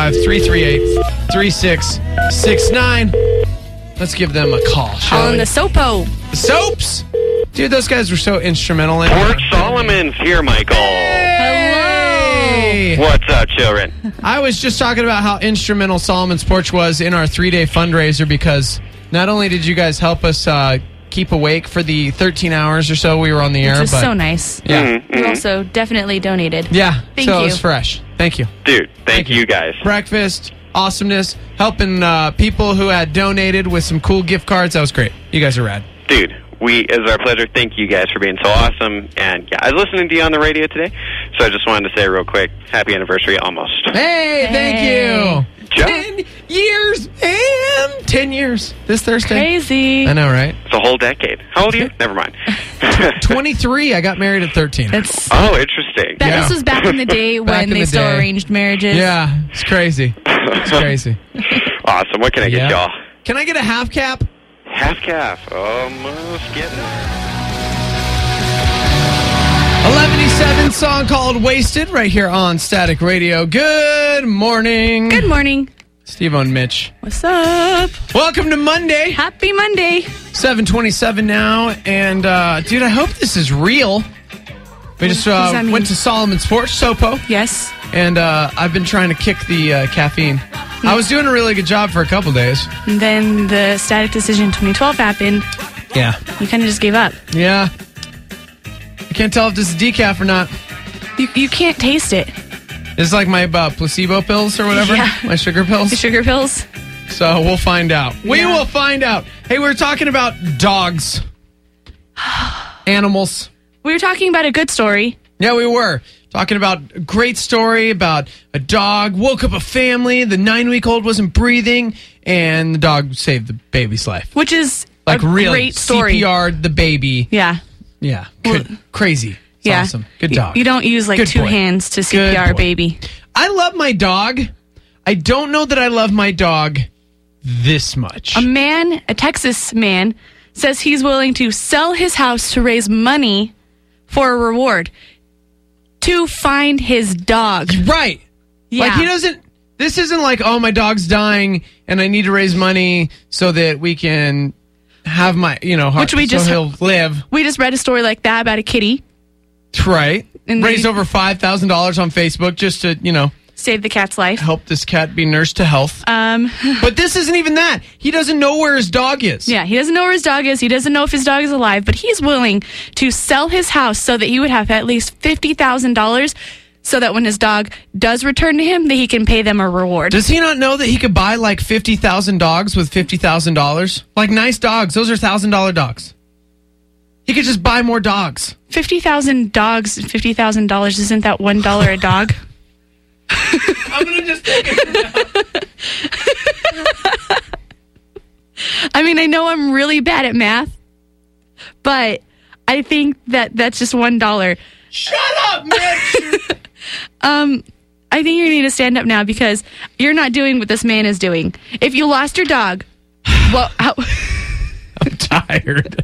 505-338-3669. Let's give them a call, shall we? On the Sopo. The Soaps! Dude, those guys were so instrumental in Port Solomon's here, Michael. Hello. What's up, children? I was just talking about how instrumental Solomon's Porch was in our 3-day fundraiser because not only did you guys help us keep awake for the 13 hours or so we were on the air, which was but so nice. Yeah. You also definitely donated. Yeah. Thank so you. it was fresh. Thank you. Dude, thank you guys. Breakfast, awesomeness, helping people who had donated with some cool gift cards. That was great. You guys are rad. Dude, it was our pleasure. Thank you guys for being so awesome. And yeah, I was listening to you on the radio today, so I just wanted to say real quick, happy anniversary almost. Hey, thank you. 10 years, man. 10 years this Thursday. Crazy. I know, right? It's a whole decade. How old are you? Never mind. 23. I got married at 13. Oh, interesting. This was back in the day when they still arranged marriages. Yeah, it's crazy. It's crazy. Awesome. What can I get y'all? Can I get a half cap? Half calf. Almost getting there. 11:07 song called Wasted right here on Static Radio. Good morning. Good morning. Steve-O and Mitch. What's up? Welcome to Monday. Happy Monday. 7:27 now. And, dude, I hope this is real. We just went to Solomon's Porch, Sopo. Yes. And I've been trying to kick the caffeine. I was doing a really good job for a couple days. And then the Static Decision 2012 happened. Yeah. You kind of just gave up. Yeah. I can't tell if this is decaf or not. You can't taste it. It's like my placebo pills or whatever. Yeah. My sugar pills. The sugar pills. So we'll find out. We will find out. Hey, we're talking about dogs. Animals. We were talking about a good story. Yeah, we were. Talking about a great story about a dog woke up a family. The 9-week-old wasn't breathing, and the dog saved the baby's life. Which is like a really great story. CPR'd the baby. Yeah. Yeah. Crazy. It's awesome. Good dog. You don't use like two hands to CPR a baby. I love my dog. I don't know that I love my dog this much. A Texas man, says he's willing to sell his house to raise money for a reward to find his dog. Right. Yeah. Like, he doesn't, this isn't like, oh, my dog's dying and I need to raise money so that we can have my, he'll live. We just read a story like that about a kitty. Right. And raised over $5,000 on Facebook just to, save the cat's life. Help this cat be nursed to health. But this isn't even that. He doesn't know where his dog is. Yeah, he doesn't know where his dog is. He doesn't know if his dog is alive, but he's willing to sell his house so that he would have at least $50,000 so that when his dog does return to him, that he can pay them a reward. Does he not know that he could buy like 50,000 dogs with $50,000? Like nice dogs. Those are $1,000 dogs. He could just buy more dogs. 50,000 dogs, $50,000. Isn't that $1 a dog? I'm going to just take it. I mean, I know I'm really bad at math, but I think that's just $1. Shut up, Mitch! I think you need to stand up now because you're not doing what this man is doing. If you lost your dog, well, I'm tired.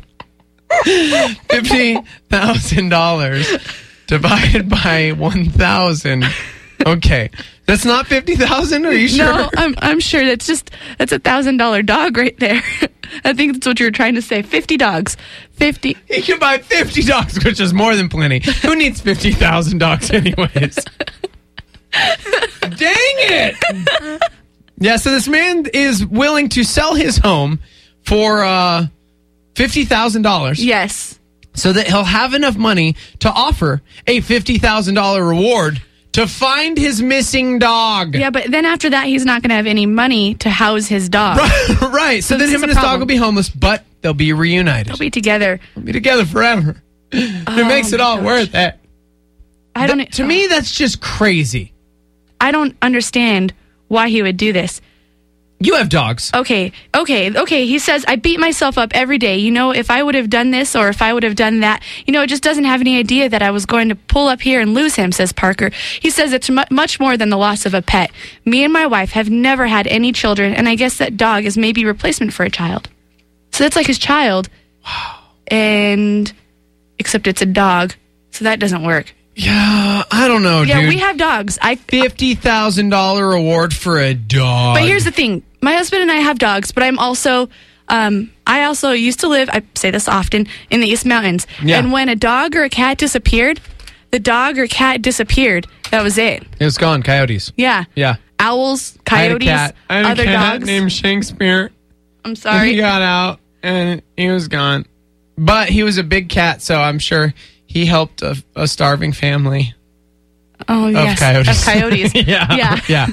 $50,000 divided by 1,000. Okay, that's not 50,000. Are you sure? No, I'm sure that's $1,000 dog right there. I think that's what you were trying to say. 50 dogs. 50. He can buy 50 dogs, which is more than plenty. Who needs 50,000 dogs anyways? Dang it! Yeah, so this man is willing to sell his home for $50,000. Yes. So that he'll have enough money to offer a $50,000 reward to find his missing dog. Yeah, but then after that, he's not going to have any money to house his dog. Right. So then him and his dog will be homeless, but they'll be reunited. They'll be together. They'll be together forever. It makes it all worth it. To me, that's just crazy. I don't understand why he would do this. You have dogs. Okay. He says, I beat myself up every day. If I would have done this or if I would have done that, it just doesn't have any idea that I was going to pull up here and lose him, says Parker. He says it's much more than the loss of a pet. Me and my wife have never had any children, and I guess that dog is maybe replacement for a child. So that's like his child. Wow. Except it's a dog, so that doesn't work. Yeah, I don't know, dude. Yeah, we have dogs. $50,000 reward for a dog. But here's the thing. My husband and I have dogs, but I also used to live, I say this often, in the East Mountains. Yeah. And when a dog or a cat disappeared, the dog or cat disappeared. That was it. It was gone. Coyotes. Yeah. Yeah. Owls, coyotes, I had other a cat dogs. named Shakespeare. I'm sorry. He got out and he was gone. But he was a big cat, so I'm sure he helped a starving family. Oh, of yes. coyotes. Of coyotes. Yeah.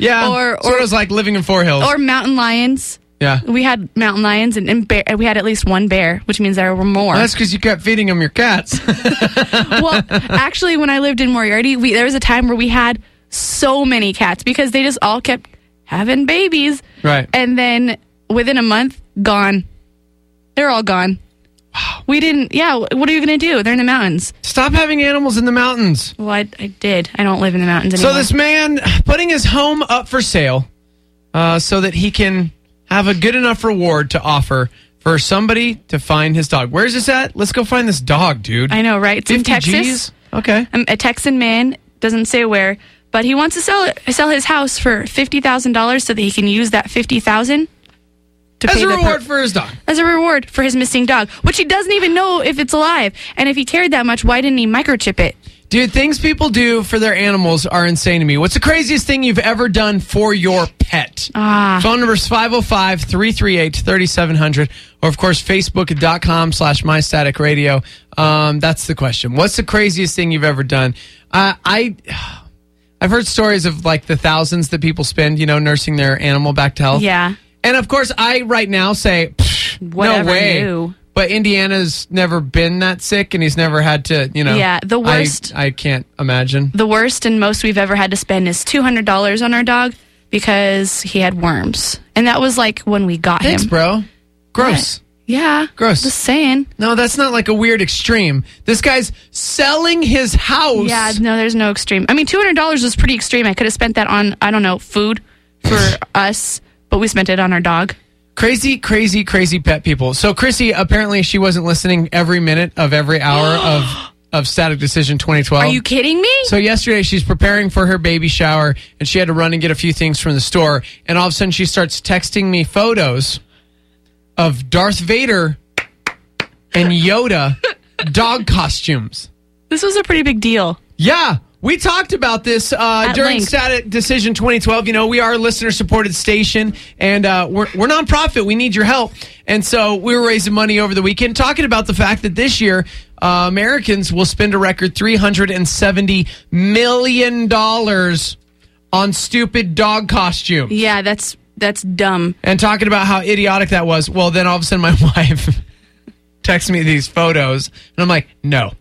Yeah. Or so it was like living in Fort Hills. Or mountain lions. Yeah. We had mountain lions and bear, we had at least one bear, which means there were more. Well, that's because you kept feeding them your cats. Well, actually, when I lived in Moriarty, there was a time where we had so many cats because they just all kept having babies. Right. And then within a month, gone. They're all gone. Wow. We didn't, what are you going to do? They're in the mountains. Stop having animals in the mountains. Well, I did. I don't live in the mountains anymore. So this man putting his home up for sale so that he can have a good enough reward to offer for somebody to find his dog. Where's this at? Let's go find this dog, dude. I know, right? It's in Texas. G's? Okay. A Texan man, doesn't say where, but he wants to sell his house for $50,000 so that he can use that $50,000 to as pay a reward for his dog. As a reward for his missing dog, which he doesn't even know if it's alive. And if he cared that much, why didn't he microchip it? Dude, things people do for their animals are insane to me. What's the craziest thing you've ever done for your pet? Phone number is 505-338-3700. Or, of course, Facebook.com/MyStaticRadio. That's the question. What's the craziest thing you've ever done? I've heard stories of, like, the thousands that people spend, nursing their animal back to health. Yeah. And, of course, I right now say, whatever, no way. new. But Indiana's never been that sick, and he's never had to, Yeah, the worst. I can't imagine. The worst and most we've ever had to spend is $200 on our dog because he had worms. And that was like when we got Thanks, him. bro. Gross. Yeah. Gross. Just saying. No, that's not like a weird extreme. This guy's selling his house. Yeah, no, there's no extreme. I mean, $200 was pretty extreme. I could have spent that on, I don't know, food for us, but we spent it on our dog. Crazy, crazy, crazy pet people. So Chrissy, apparently she wasn't listening every minute of every hour of Static Decision 2012. Are you kidding me? So yesterday she's preparing for her baby shower and she had to run and get a few things from the store. And all of a sudden she starts texting me photos of Darth Vader and Yoda dog costumes. This was a pretty big deal. Yeah. We talked about this during length. Static Decision 2012. We are a listener-supported station, and we're nonprofit. We need your help. And so we were raising money over the weekend, talking about the fact that this year, Americans will spend a record $370 million on stupid dog costumes. Yeah, that's dumb. And talking about how idiotic that was. Well, then all of a sudden my wife texts me these photos, and I'm like, no.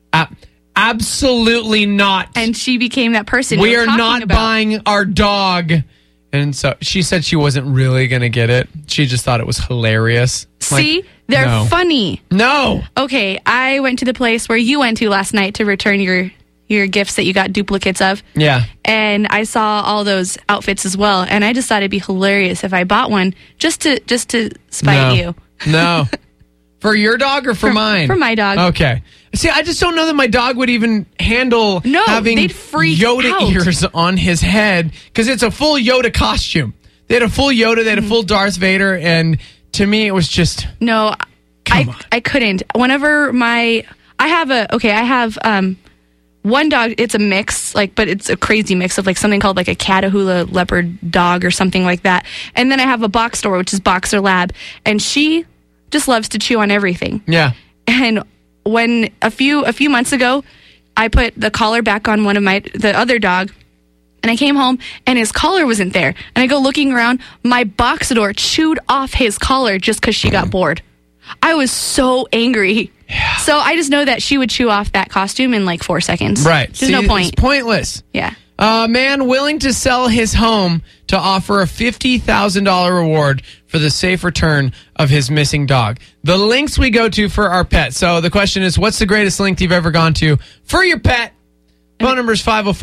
Absolutely not. And she became that person. We are not buying our dog. And so she said she wasn't really going to get it. She just thought it was hilarious. See? They're funny. No. Okay, I went to the place where you went to last night to return your gifts that you got duplicates of. Yeah. And I saw all those outfits as well. And I just thought it'd be hilarious if I bought one just to spite you. No. For your dog or for mine? For my dog. Okay. See, I just don't know that my dog would even handle having they'd freak Yoda out. ears on his head because it's a full Yoda costume. They had a full Yoda, they had a full Darth Vader, and to me it was just... No, I couldn't. Whenever I have one dog, it's a mix, but it's a crazy mix of something called a Catahoula leopard dog or something like that. And then I have a box store, which is Boxer Lab, and she just loves to chew on everything. Yeah. And when a few months ago, I put the collar back on the other dog, and I came home and his collar wasn't there. And I go looking around, my boxador chewed off his collar just because she got bored. I was so angry. Yeah. So I just know that she would chew off that costume in 4 seconds. Right. There's no point. It's pointless. Yeah. A man willing to sell his home to offer a $50,000 reward for the safe return of his missing dog. The links we go to for our pet. So the question is, what's the greatest length you've ever gone to for your pet? Phone number is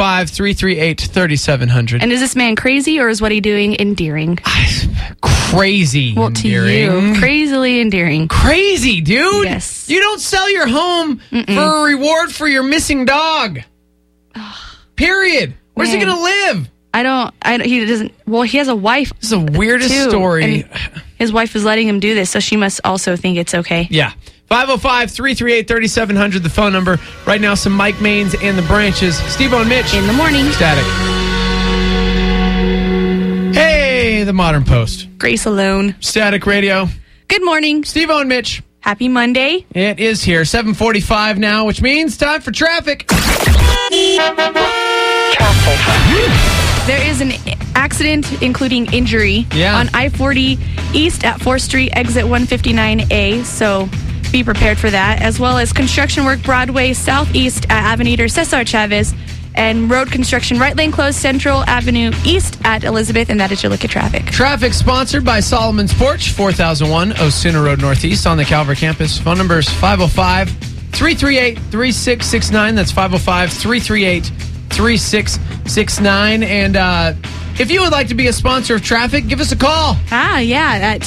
505-338-3700. And is this man crazy or is what he doing endearing? Crazy endearing. To you, crazily endearing. Crazy, dude. Yes. You don't sell your home for a reward for your missing dog. Period. Where's he going to live? He doesn't. Well, he has a wife. This is the weirdest too, story. And his wife is letting him do this, so she must also think it's okay. Yeah. 505-338-3700, the phone number. Right now, some Mike Maines and the Branches. Steve-O and Mitch. In the morning. Static. Hey, the Modern Post. Grace alone. Static Radio. Good morning. Steve-O and Mitch. Happy Monday. It is here. 7:45 now, which means time for traffic. There is an accident, including injury, Yeah. on I-40 East at 4th Street, exit 159A. So be prepared for that, as well as construction work Broadway Southeast at Avenida Cesar Chavez, and road construction right lane closed Central Avenue East at Elizabeth, and that is your look at traffic. Traffic sponsored by Solomon's Porch, 4001 Osuna Road Northeast on the Calvert campus. Phone number is 505-338-3669. That's 505-338-3669. And if you would like to be a sponsor of traffic, give us a call. At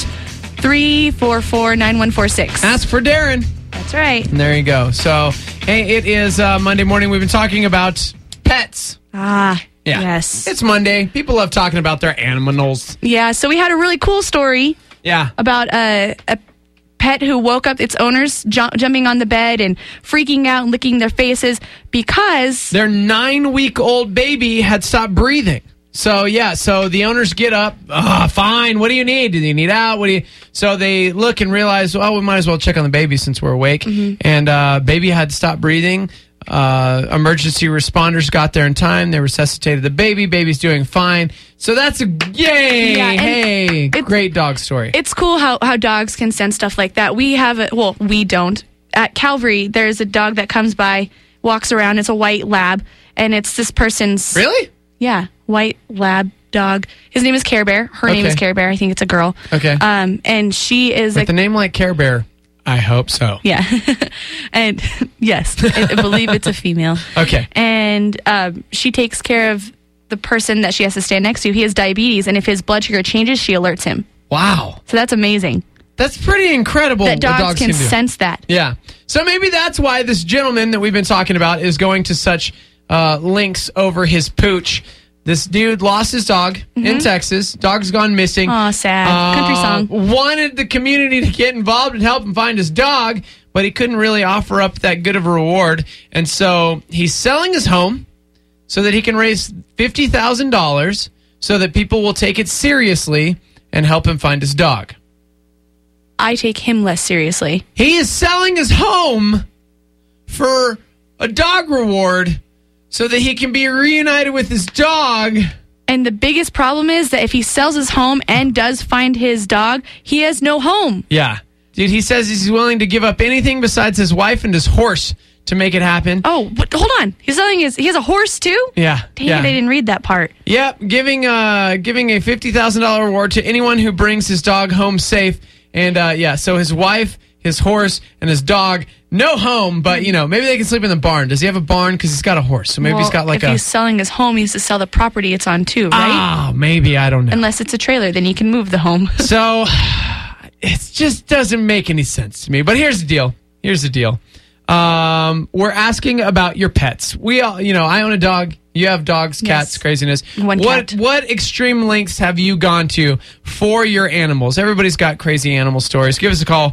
344-9146. Ask for Darren. That's right. And there you go. So, hey, it is Monday morning. We've been talking about pets. Yes. It's Monday. People love talking about their animals. Yeah, so we had a really cool story Yeah. about a pet who woke up its owners jumping on the bed and freaking out and licking their faces because Their 9-week-old baby had stopped breathing. So the owners get up. Fine. What do you need? Do you need out? So they look and realize, we might as well check on the baby since we're awake. Mm-hmm. And baby had stopped breathing. Emergency responders got there in time. They resuscitated the baby. Baby's doing fine. So that's a yay. Yeah, hey, great dog story. it's cool how dogs can sense stuff like that. We don't. At Calvary, there's a dog that comes by, walks around. It's a white lab, and it's this person's... Really? Yeah, white lab dog. His name is Care Bear. Her name Okay. is Care Bear. I think it's a girl. Okay. And she is With a name like Care Bear, I hope so. Yeah. And yes, I believe it's a female. Okay. And she takes care of the person that she has to stand next to. He has diabetes, and if his blood sugar changes, she alerts him. Wow. So that's amazing. That's pretty incredible. That what dogs can do. sense that. Yeah. So maybe that's why this gentleman that we've been talking about is going to such links over his pooch. This dude lost his dog in Texas. Dog's gone missing. Aw, sad. Country song. Wanted the community to get involved and help him find his dog, but he couldn't really offer up that good of a reward. And so he's selling his home so that he can raise $50,000 so that people will take it seriously and help him find his dog. I take him less seriously. He is selling his home for a dog reward so that he can be reunited with his dog. And the biggest problem is that if he sells his home and does find his dog, he has no home. Yeah. Dude, he says he's willing to give up anything besides his wife and his horse to make it happen. Oh, but hold on. He has a horse too? Yeah. Dang it, I didn't read that part. Yep. Giving a $50,000 reward to anyone who brings his dog home safe. And so his wife, his horse, and his dog, no home, but maybe they can sleep in the barn. Does he have a barn? Because he's got a horse, so maybe he's got if he's selling his home, he has to sell the property it's on too, right? Maybe, I don't know. Unless it's a trailer, then he can move the home. So it just doesn't make any sense to me. But here's the deal. We're asking about your pets. We all, I own a dog. You have dogs, cats, Yes. craziness. One cat. What extreme lengths have you gone to for your animals? Everybody's got crazy animal stories. Give us a call.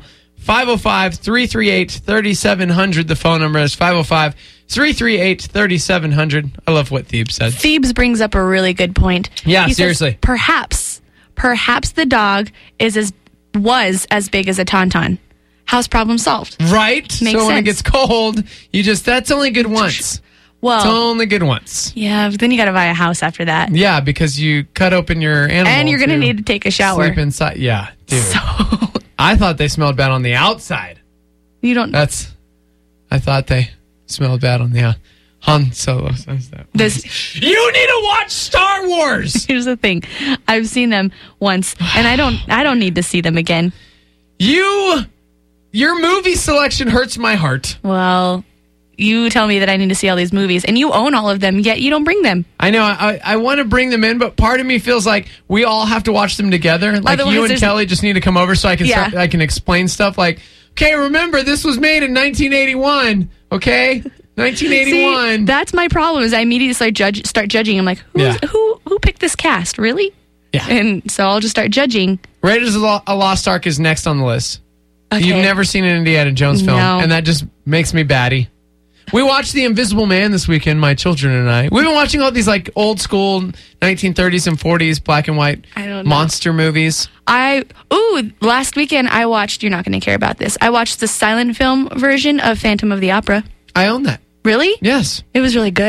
505-338-3700. The phone number is 505-338-3700. I love what Thebes said. Thebes brings up a really good point. Yeah, He says, seriously. perhaps the dog was as big as a tauntaun. House problem solved. Right? Makes so when it sense. gets cold, that's only good once. It's Well, only good once. yeah, but then you got to buy a house after that. Yeah, because you cut open your animal. And you're going to need to take a shower. Sleep inside. Yeah, dude. So, I thought they smelled bad on the outside. you don't... I thought they smelled bad on the Han Solo says that. You need to watch Star Wars. Here's the thing. I've seen them once, and I don't need to see them again. Your movie selection hurts my heart. Well, you tell me that I need to see all these movies, and you own all of them, yet you don't bring them. I know. I want to bring them in, but part of me feels like we all have to watch them together. Like Otherwise, you and there's- Kelly just need to come over so I can Yeah. I can explain stuff like, okay, remember this was made in 1981. Okay, 1981. See, that's my problem. Is I immediately start judging. I'm like, who picked this cast? Really? Yeah. And so I'll just start judging. Raiders of the Lost Ark is next on the list. Okay. You've never seen an Indiana Jones film, No. and that just makes me batty. We watched The Invisible Man this weekend, my children and I. We've been watching all these like old school 1930s and 40s black and white I don't know. monster movies. Last weekend I watched, you're not going to care about this, I watched the silent film version of Phantom of the Opera. I own that. Really? Yes. It was really good.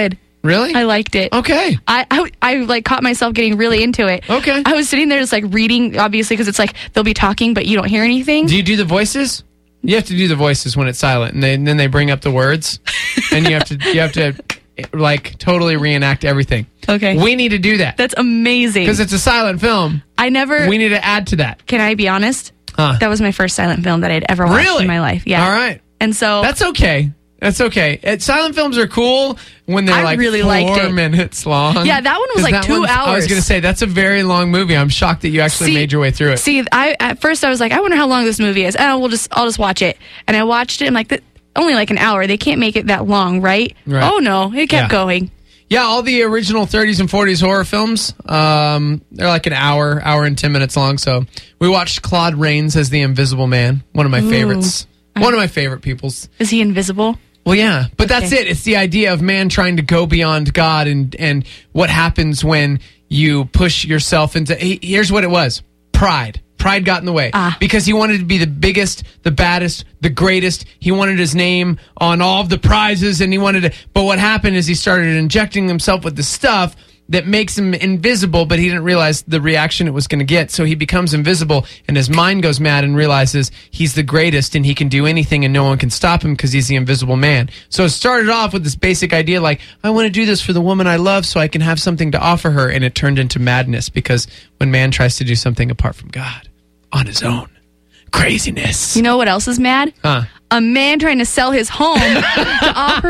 Really? I liked it. Okay. I like caught myself getting really into it. Okay. I was sitting there just like reading, obviously, because it's like they'll be talking, but you don't hear anything. Do you do the voices? You have to do the voices when it's silent, and then they bring up the words, and you have to like totally reenact everything. Okay. We need to do that. That's amazing. Because it's a silent film. We need to add to that. Can I be honest? That was my first silent film that I'd ever watched in my life. Yeah. All right. And so that's okay. That's okay. Silent films are cool when they're like really 4 minutes long. Yeah, that one was like 2 hours. I was going to say, that's a very long movie. I'm shocked that you actually made your way through it. See, at first I was like, I wonder how long this movie is. I'll just watch it. And I watched it. I'm like, only like an hour. They can't make it that long, right? Oh, no. It kept going. Yeah, all the original 30s and 40s horror films, they're like an hour and 10 minutes long. So we watched Claude Rains as the Invisible Man, one of my favorites. One of my favorite peoples. Is he invisible? Well, yeah, but that's it. It's the idea of man trying to go beyond God and what happens when you push yourself into... Here's what it was. Pride. Pride got in the way. Because he wanted to be the biggest, the baddest, the greatest. He wanted his name on all of the prizes, and he wanted to... But what happened is he started injecting himself with the stuff that makes him invisible, but he didn't realize the reaction it was going to get. So he becomes invisible, and his mind goes mad and realizes he's the greatest and he can do anything and no one can stop him because he's the invisible man. So it started off with this basic idea like, I want to do this for the woman I love so I can have something to offer her, and it turned into madness because when man tries to do something apart from God, on his own, craziness. You know what else is mad? A man trying to sell his home to offer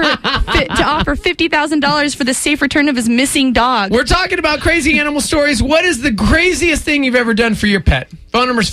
$50,000 for the safe return of his missing dog. We're talking about crazy animal stories. What is the craziest thing you've ever done for your pet? Phone number is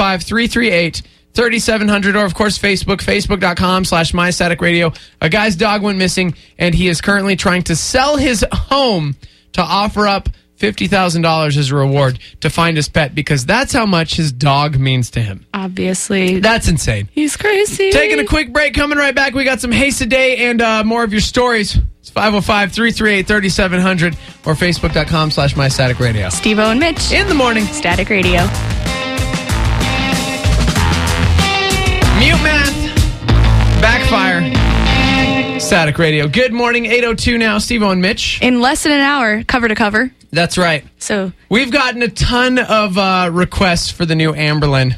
505-338-3700, or of course Facebook, facebook.com/mystaticradio. A guy's dog went missing, and he is currently trying to sell his home to offer up $50,000 as a reward to find his pet, because that's how much his dog means to him. Obviously. That's insane. He's crazy. Taking a quick break. Coming right back. We got some Haste a Day and more of your stories. It's 505-338-3700 or facebook.com/mystaticradio. Steve-O and Mitch. In the morning. Static Radio. Mute math. Backfire. Static Radio. Good morning. 8:02 now. Steve-O and Mitch. In less than an hour, cover to cover. That's right. So we've gotten a ton of requests for the new Amberlin.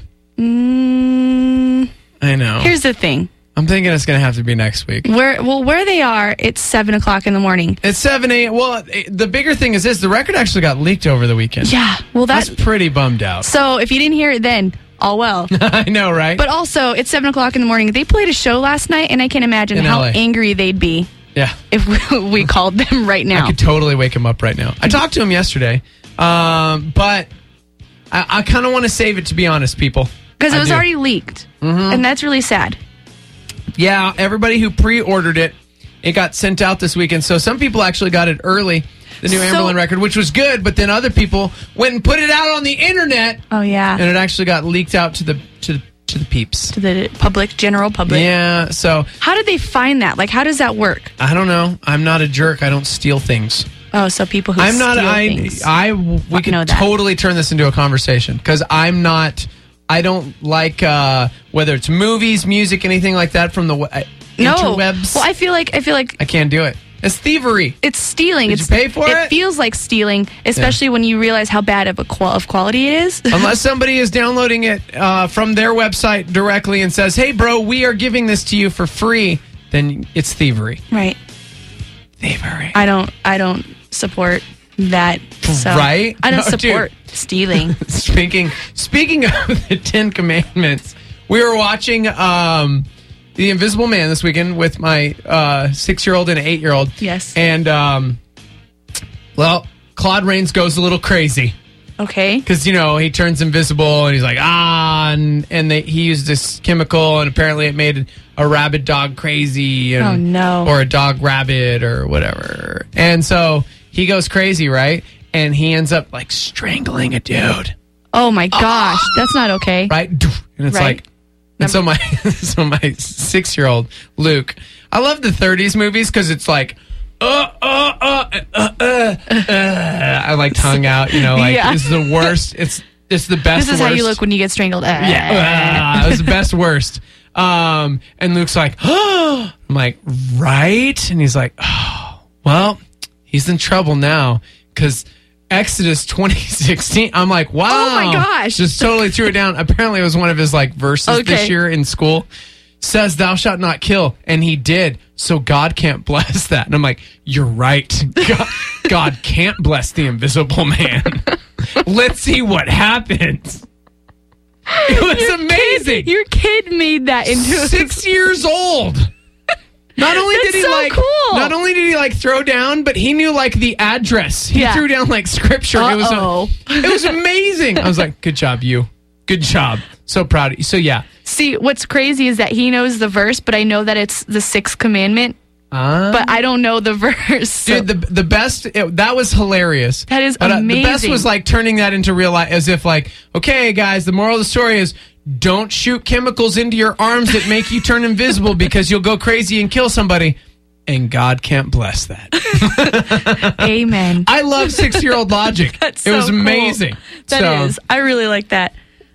I know. Here's the thing. I'm thinking it's going to have to be next week. Where they are, it's 7 o'clock in the morning. It's 7 a.m. Well, the bigger thing is this. The record actually got leaked over the weekend. Yeah. Well, that's pretty bummed out. So if you didn't hear it then, all well. I know, right? But also, it's 7 o'clock in the morning. They played a show last night, and I can't imagine how angry they'd be. Yeah. If we called them right now. I could totally wake him up right now. I talked to him yesterday, but I kind of want to save it, to be honest, people. Because it was already leaked, and that's really sad. Yeah, everybody who pre-ordered it, it got sent out this weekend. So some people actually got it early, the new Amberlin record, which was good, but then other people went and put it out on the internet. Oh, yeah. And it actually got leaked out to the peeps. To the general public. Yeah, so... How did they find that? Like, how does that work? I don't know. I'm not a jerk. I don't steal things. Oh, so people who steal things. We could totally turn this into a conversation, because I don't like, whether it's movies, music, anything like that from the interwebs. Well, I feel like... I can't do it. It's thievery. It's stealing. Did you pay for it? It feels like stealing, especially when you realize how bad of quality it is. Unless somebody is downloading it from their website directly and says, hey, bro, we are giving this to you for free, then it's thievery. Right. Thievery. I don't support that. So right? I don't support stealing. Speaking of the 10 Commandments, we were watching... The Invisible Man this weekend with my 6-year-old and 8-year-old. Yes. And, Claude Rains goes a little crazy. Okay. Because, he turns invisible and he's like, and he used this chemical and apparently it made a rabid dog crazy. And, oh, no. Or a dog rabbit or whatever. And so he goes crazy, right? And he ends up, strangling a dude. Oh, my gosh. That's not okay. Right? And it's like... And so my 6-year-old Luke, I love the 30s movies because it's like, I like tongue out, This is the worst. It's the best. This is worst. how you look when you get strangled. Yeah, it was the best worst. And Luke's like, I'm like, right, and he's like, oh, well, he's in trouble now because Exodus 20:16. I'm like, wow. Oh my gosh. Just totally threw it down. Apparently it was one of his like verses this year in school. Says thou shalt not kill. And he did. So God can't bless that. And I'm like, you're right. God can't bless the invisible man. Let's see what happens. It was amazing. Your kid made that into 6 years old. Not only did he cool. Not only did he like throw down, but he knew like the address. He threw down like scripture. It was amazing. I was like, good job, you. Good job. So proud of you. So yeah. See, what's crazy is that he knows the verse, but I know that it's the 6th commandment. But I don't know the verse. So. Dude, the best, that was hilarious. That is amazing. The best was like turning that into real life, as if like, okay, guys, the moral of the story is don't shoot chemicals into your arms that make you turn invisible because you'll go crazy and kill somebody. And God can't bless that. Amen. I love 6-year-old logic. That's it was so cool. amazing. That is. I really like that.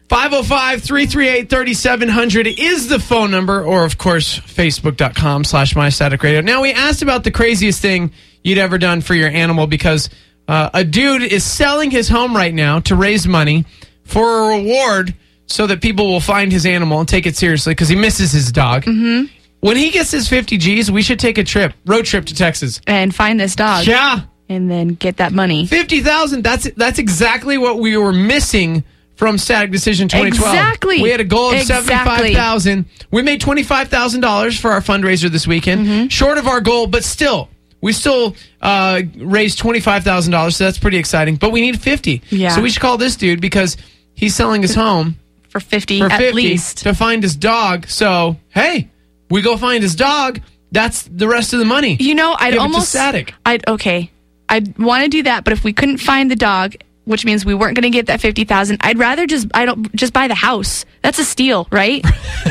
505-338-3700 is the phone number, or of course, facebook.com/mystaticradio. Now, we asked about the craziest thing you'd ever done for your animal because a dude is selling his home right now to raise money for a reward so that people will find his animal and take it seriously because he misses his dog. Mm-hmm. When he gets his 50 G's, we should take a road trip to Texas. And find this dog. Yeah. And then get that money. $50,000, that's exactly what we were missing from Static Decision 2012. Exactly. We had a goal of $75,000. We made $25,000 for our fundraiser this weekend. Short of our goal, but still. We still raised $25,000, so that's pretty exciting. But we need 50. Yeah. So we should call this dude because he's selling his home for 50 at least to find his dog. So, hey, we go find his dog. That's the rest of the money. You know, I'd Give almost it to Static. I'd want to do that, but if we couldn't find the dog, which means we weren't going to get that $50,000, I'd rather just buy the house. That's a steal, right?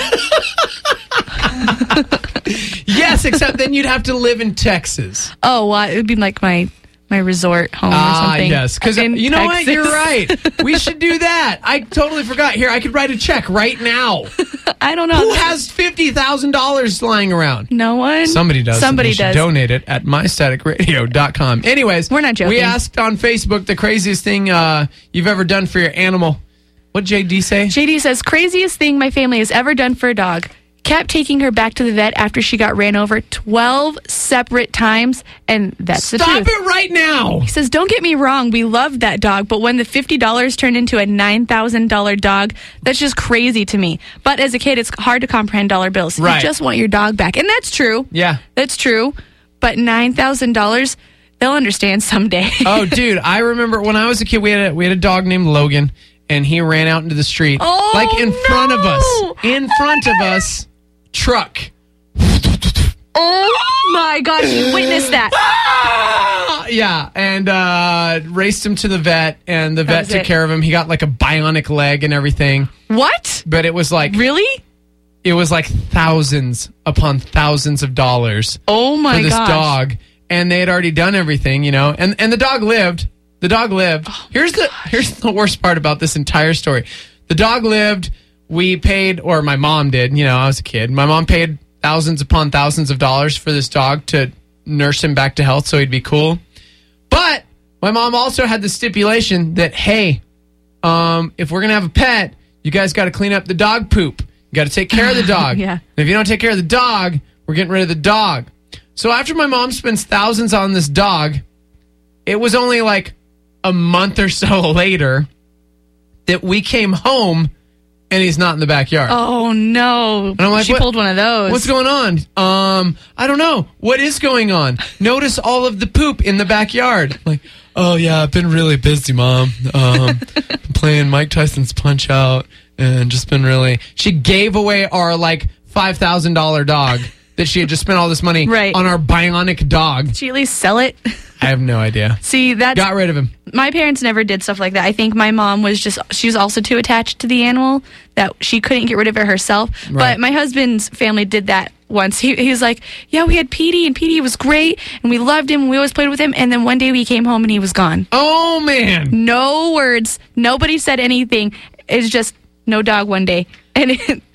Yes, except then you'd have to live in Texas. Oh, well, it would be like my resort home or something. Yes, because you know what? You're right. We should do that. I totally forgot. Here, I could write a check right now. I don't know. Who has $50,000 lying around? No one. Somebody does. Somebody does. Donate it at mystaticradio.com. Anyways, we're not joking. We asked on Facebook the craziest thing you've ever done for your animal. What'd JD say? JD says, craziest thing my family has ever done for a dog. Kept taking her back to the vet after she got ran over 12 separate times, and that's the truth. Stop it right now! He says, don't get me wrong, we loved that dog, but when the $50 turned into a $9,000 dog, that's just crazy to me. But as a kid, it's hard to comprehend dollar bills. Right. You just want your dog back, and that's true. Yeah. That's true, but $9,000, they'll understand someday. Oh, dude, I remember when I was a kid, we had a dog named Logan, and he ran out into the street. Oh, like in front of us. In front of us. Truck. Oh my gosh, you witnessed that. Yeah, and raced him to the vet, and the vet took care of him. He got like a bionic leg and everything. What? But it was like... Really? It was like thousands upon thousands of dollars. Oh my for this gosh. dog. And they had already done everything, you know. And the dog lived. The dog lived. Oh here's the worst part about this entire story. The dog lived. We paid, or my mom did, you know, I was a kid. My mom paid thousands upon thousands of dollars for this dog to nurse him back to health so he'd be cool. But my mom also had the stipulation that, hey, if we're going to have a pet, you guys got to clean up the dog poop. You got to take care of the dog. Yeah. And if you don't take care of the dog, we're getting rid of the dog. So after my mom spends thousands on this dog, it was only like a month or so later that we came home and he's not in the backyard. Oh, no. And I'm like, she pulled one of those. What's going on? I don't know. What is going on? Notice all of the poop in the backyard. I'm like, oh, yeah, I've been really busy, Mom. Been playing Mike Tyson's Punch-Out and just been really... She gave away our, like, $5,000 dog that she had just spent all this money on our bionic dog. Did she at least sell it? I have no idea. See, that's... Got rid of him. My parents never did stuff like that. I think my mom was she was also too attached to the animal that she couldn't get rid of it herself. Right. But my husband's family did that once. He was like, yeah, we had Petey, and Petey was great, and we loved him, and we always played with him, and then one day we came home and he was gone. Oh, man. No words. Nobody said anything. It's just no dog one day. And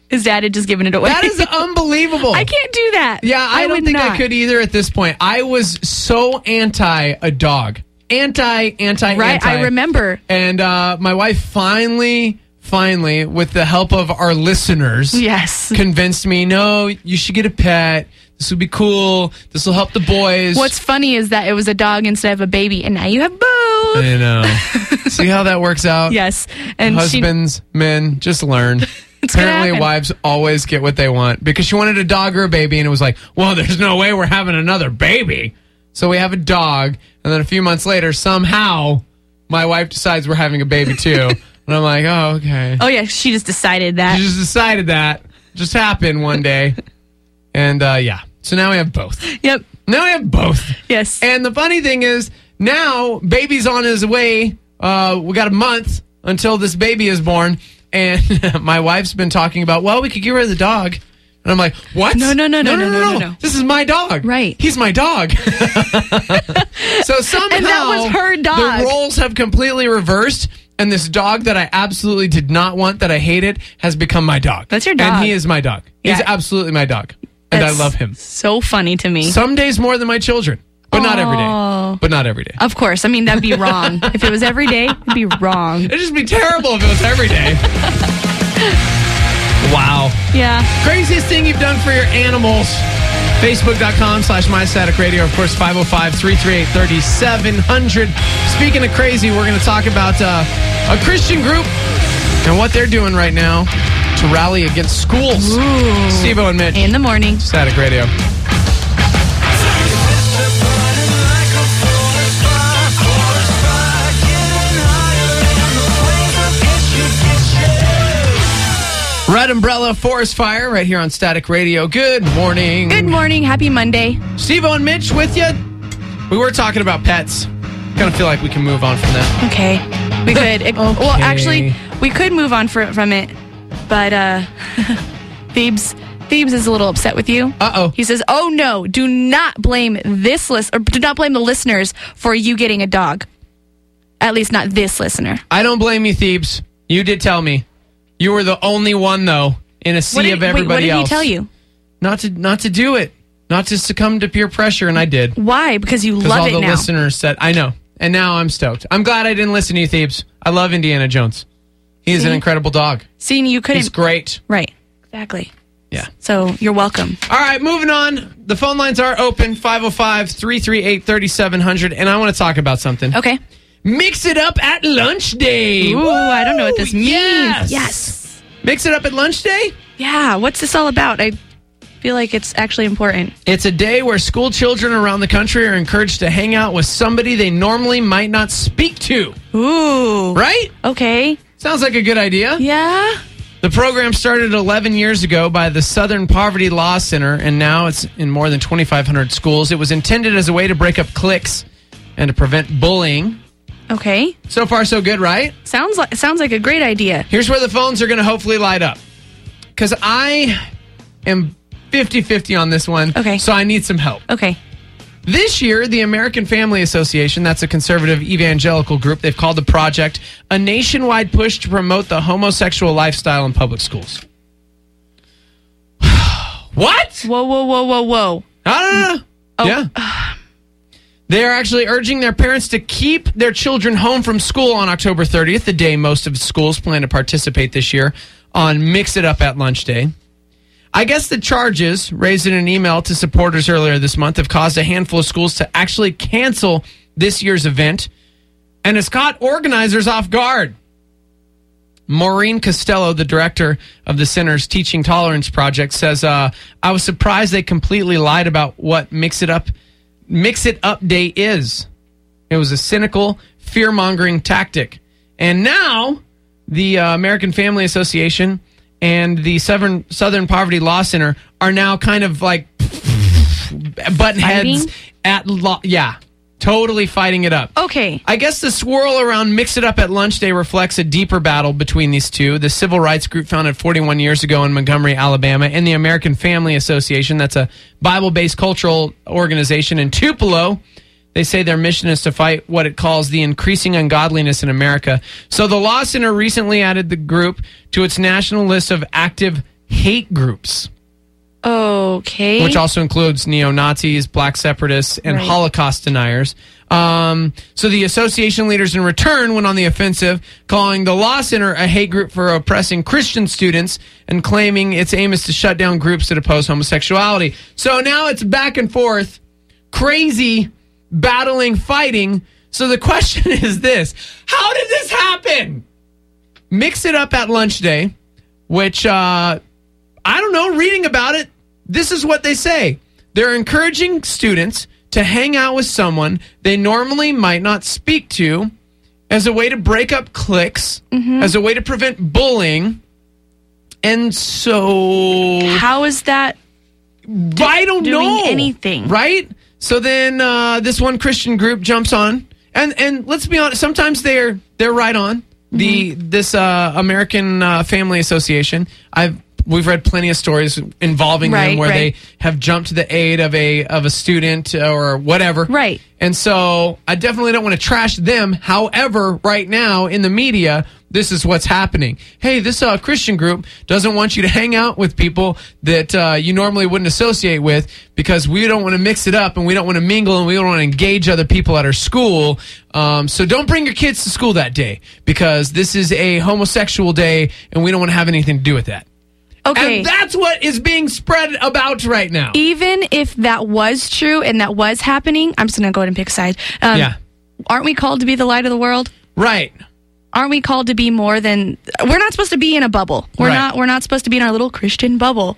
his dad had just given it away. That is unbelievable. I can't do that. Yeah, I don't think I could either at this point. I was so anti a dog. Anti. Right, I remember. And my wife finally, with the help of our listeners, convinced me, no, you should get a pet. This will be cool. This will help the boys. What's funny is that it was a dog instead of a baby, and now you have both. I know. See how that works out? Yes. And husbands, men, just learn. Apparently, wives always get what they want because she wanted a dog or a baby, and it was like, well, there's no way we're having another baby. So we have a dog, and then a few months later, somehow, my wife decides we're having a baby too. And I'm like, oh, okay. Oh, yeah, she just decided that. She just decided that. Just happened one day. And, so now we have both. Yep. Now we have both. Yes. And the funny thing is, now, baby's on his way. We got a month until this baby is born. And my wife's been talking about, well, we could get rid of the dog. And I'm like, what? No. This is my dog. Right. He's my dog. So somehow, and that was her dog. The roles have completely reversed. And this dog that I absolutely did not want, that I hated, has become my dog. That's your dog. And he is my dog. He's absolutely my dog. And I love him. So funny to me. Some days more than my children. But not every day. But not every day. Of course. I mean, that'd be wrong. If it was every day, it'd be wrong. It'd just be terrible if it was every day. Wow. Yeah. Craziest thing you've done for your animals. Facebook.com/MyStaticRadio. Of course, 505-338-3700. Speaking of crazy, we're going to talk about a Christian group and what they're doing right now to rally against schools. Ooh. Steve-O and Mitch. In the morning. Static Radio. Red Umbrella Forest Fire right here on Static Radio. Good morning. Good morning. Happy Monday. Steve-O and Mitch with you. We were talking about pets. Kind of feel like we can move on from that. Okay. We could. Okay. Well, actually, we could move on from it. But Thebes is a little upset with you. Uh-oh. He says, oh, no, do not blame do not blame the listeners for you getting a dog. At least not this listener. I don't blame you, Thebes. You did tell me. You were the only one, though, in a sea of everybody else. What did he tell you? Not to do it. Not to succumb to peer pressure, and I did. Why? Because you love it now. Because all the listeners said, I know. And now I'm stoked. I'm glad I didn't listen to you, Thebes. I love Indiana Jones. He's an incredible dog. See, you couldn't. He's great. Right. Exactly. Yeah. So you're welcome. All right, moving on. The phone lines are open, 505-338-3700, and I want to talk about something. Okay. Mix it up at lunch day. Ooh, I don't know what this means. Yes. Mix it up at lunch day? Yeah. What's this all about? I feel like it's actually important. It's a day where school children around the country are encouraged to hang out with somebody they normally might not speak to. Ooh. Right? Okay. Sounds like a good idea. Yeah. The program started 11 years ago by the Southern Poverty Law Center, and now it's in more than 2,500 schools. It was intended as a way to break up cliques and to prevent bullying. Okay. So far, so good, right? Sounds like a great idea. Here's where the phones are going to hopefully light up. Because I am 50-50 on this one. Okay. So I need some help. Okay. This year, the American Family Association, that's a conservative evangelical group, they've called the project a nationwide push to promote the homosexual lifestyle in public schools. What? Whoa. I don't know. Oh. Yeah. They are actually urging their parents to keep their children home from school on October 30th, the day most of schools plan to participate this year on Mix It Up at Lunch Day. I guess the charges, raised in an email to supporters earlier this month, have caused a handful of schools to actually cancel this year's event, and it's caught organizers off guard. Maureen Costello, the director of the center's Teaching Tolerance Project, says, I was surprised they completely lied about what Mix It Up Day is. It was a cynical, fear-mongering tactic. And now, the American Family Association and the Southern Poverty Law Center are now kind of like button heads at law. Yeah, totally fighting it up. Okay. I guess the swirl around Mix It Up at Lunch Day reflects a deeper battle between these two. The civil rights group founded 41 years ago in Montgomery, Alabama, and the American Family Association, that's a Bible-based cultural organization in Tupelo. They say their mission is to fight what it calls the increasing ungodliness in America. So the Law Center recently added the group to its national list of active hate groups. Okay. Which also includes neo-Nazis, black separatists, and Holocaust deniers. So the association leaders in return went on the offensive, calling the Law Center a hate group for oppressing Christian students and claiming its aim is to shut down groups that oppose homosexuality. So now it's back and forth, crazy, battling, fighting. So the question is this: how did this happen? Mix It Up at Lunch Day, which, I don't know, reading about it, this is what they say. They're encouraging students to hang out with someone they normally might not speak to as a way to break up cliques, as a way to prevent bullying. And so... how is that I don't know. Anything? Right? So then this one Christian group jumps on. And let's be honest, sometimes they're right on. This American Family Association, we've read plenty of stories involving them where they have jumped to the aid of a student or whatever. Right. And so I definitely don't want to trash them. However, right now in the media, this is what's happening. Hey, this Christian group doesn't want you to hang out with people that you normally wouldn't associate with because we don't want to mix it up and we don't want to mingle and we don't want to engage other people at our school. So don't bring your kids to school that day because this is a homosexual day and we don't want to have anything to do with that. Okay. And that's what is being spread about right now. Even if that was true and that was happening, I'm just going to go ahead and pick a side. Aren't we called to be the light of the world? Right. Aren't we called to be more than... we're not supposed to be in a bubble. We're not supposed to be in our little Christian bubble.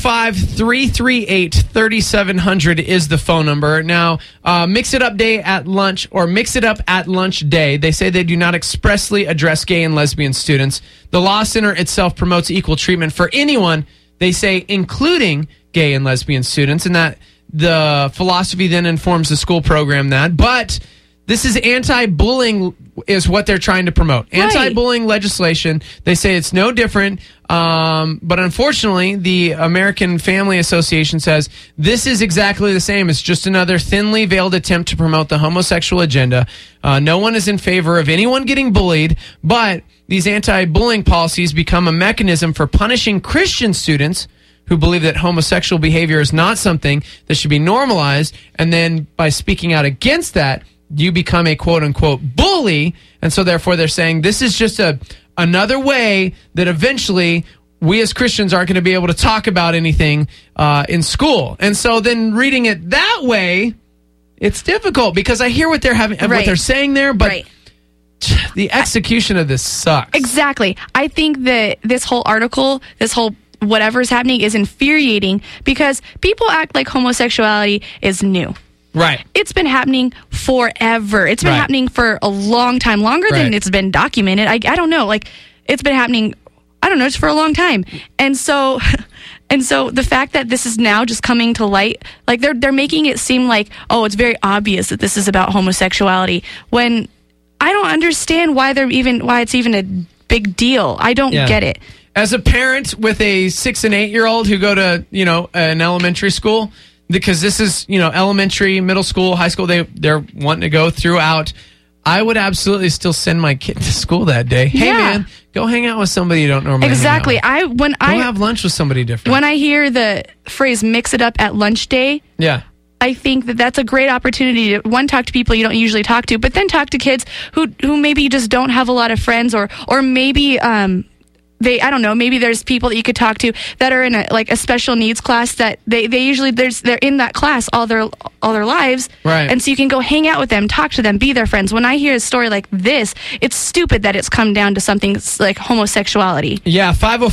505-338-3700 is the phone number. Now, Mix It Up Day at lunch or Mix It Up at Lunch Day. They say they do not expressly address gay and lesbian students. The Law Center itself promotes equal treatment for anyone, they say, including gay and lesbian students, and that the philosophy then informs the school program that. But this is anti-bullying is what they're trying to promote. Anti-bullying legislation. They say it's no different. But unfortunately, the American Family Association says this is exactly the same. It's just another thinly veiled attempt to promote the homosexual agenda. No one is in favor of anyone getting bullied, but these anti-bullying policies become a mechanism for punishing Christian students who believe that homosexual behavior is not something that should be normalized. And then by speaking out against that, you become a quote-unquote bully, and so therefore they're saying this is just another way that eventually we as Christians aren't going to be able to talk about anything in school. And so then reading it that way, it's difficult because I hear what they're what they're saying there, but the execution of this sucks. Exactly. I think that this whole article, this whole whatever's happening is infuriating because people act like homosexuality is new. Right. It's been happening forever. It's been happening for a long time, longer than it's been documented. I don't know. Like, it's been happening, I don't know, just for a long time. And so the fact that this is now just coming to light, like they're making it seem like, oh, it's very obvious that this is about homosexuality, when I don't understand why it's even a big deal. I don't get it. As a parent with a 6 and 8 year old who go to, an elementary school, because this is, elementary, middle school, high school, they're wanting to go throughout. I would absolutely still send my kid to school that day. Hey, man, go hang out with somebody you don't normally exactly. hang out with. Go have lunch with somebody different. When I hear the phrase "mix it up at lunch day," I think that that's a great opportunity to, one, talk to people you don't usually talk to, but then talk to kids who maybe just don't have a lot of friends, or maybe I don't know, maybe there's people that you could talk to that are in a special needs class that they usually they're in that class all their lives. Right. And so you can go hang out with them, talk to them, be their friends. When I hear a story like this, it's stupid that it's come down to something like homosexuality. Yeah,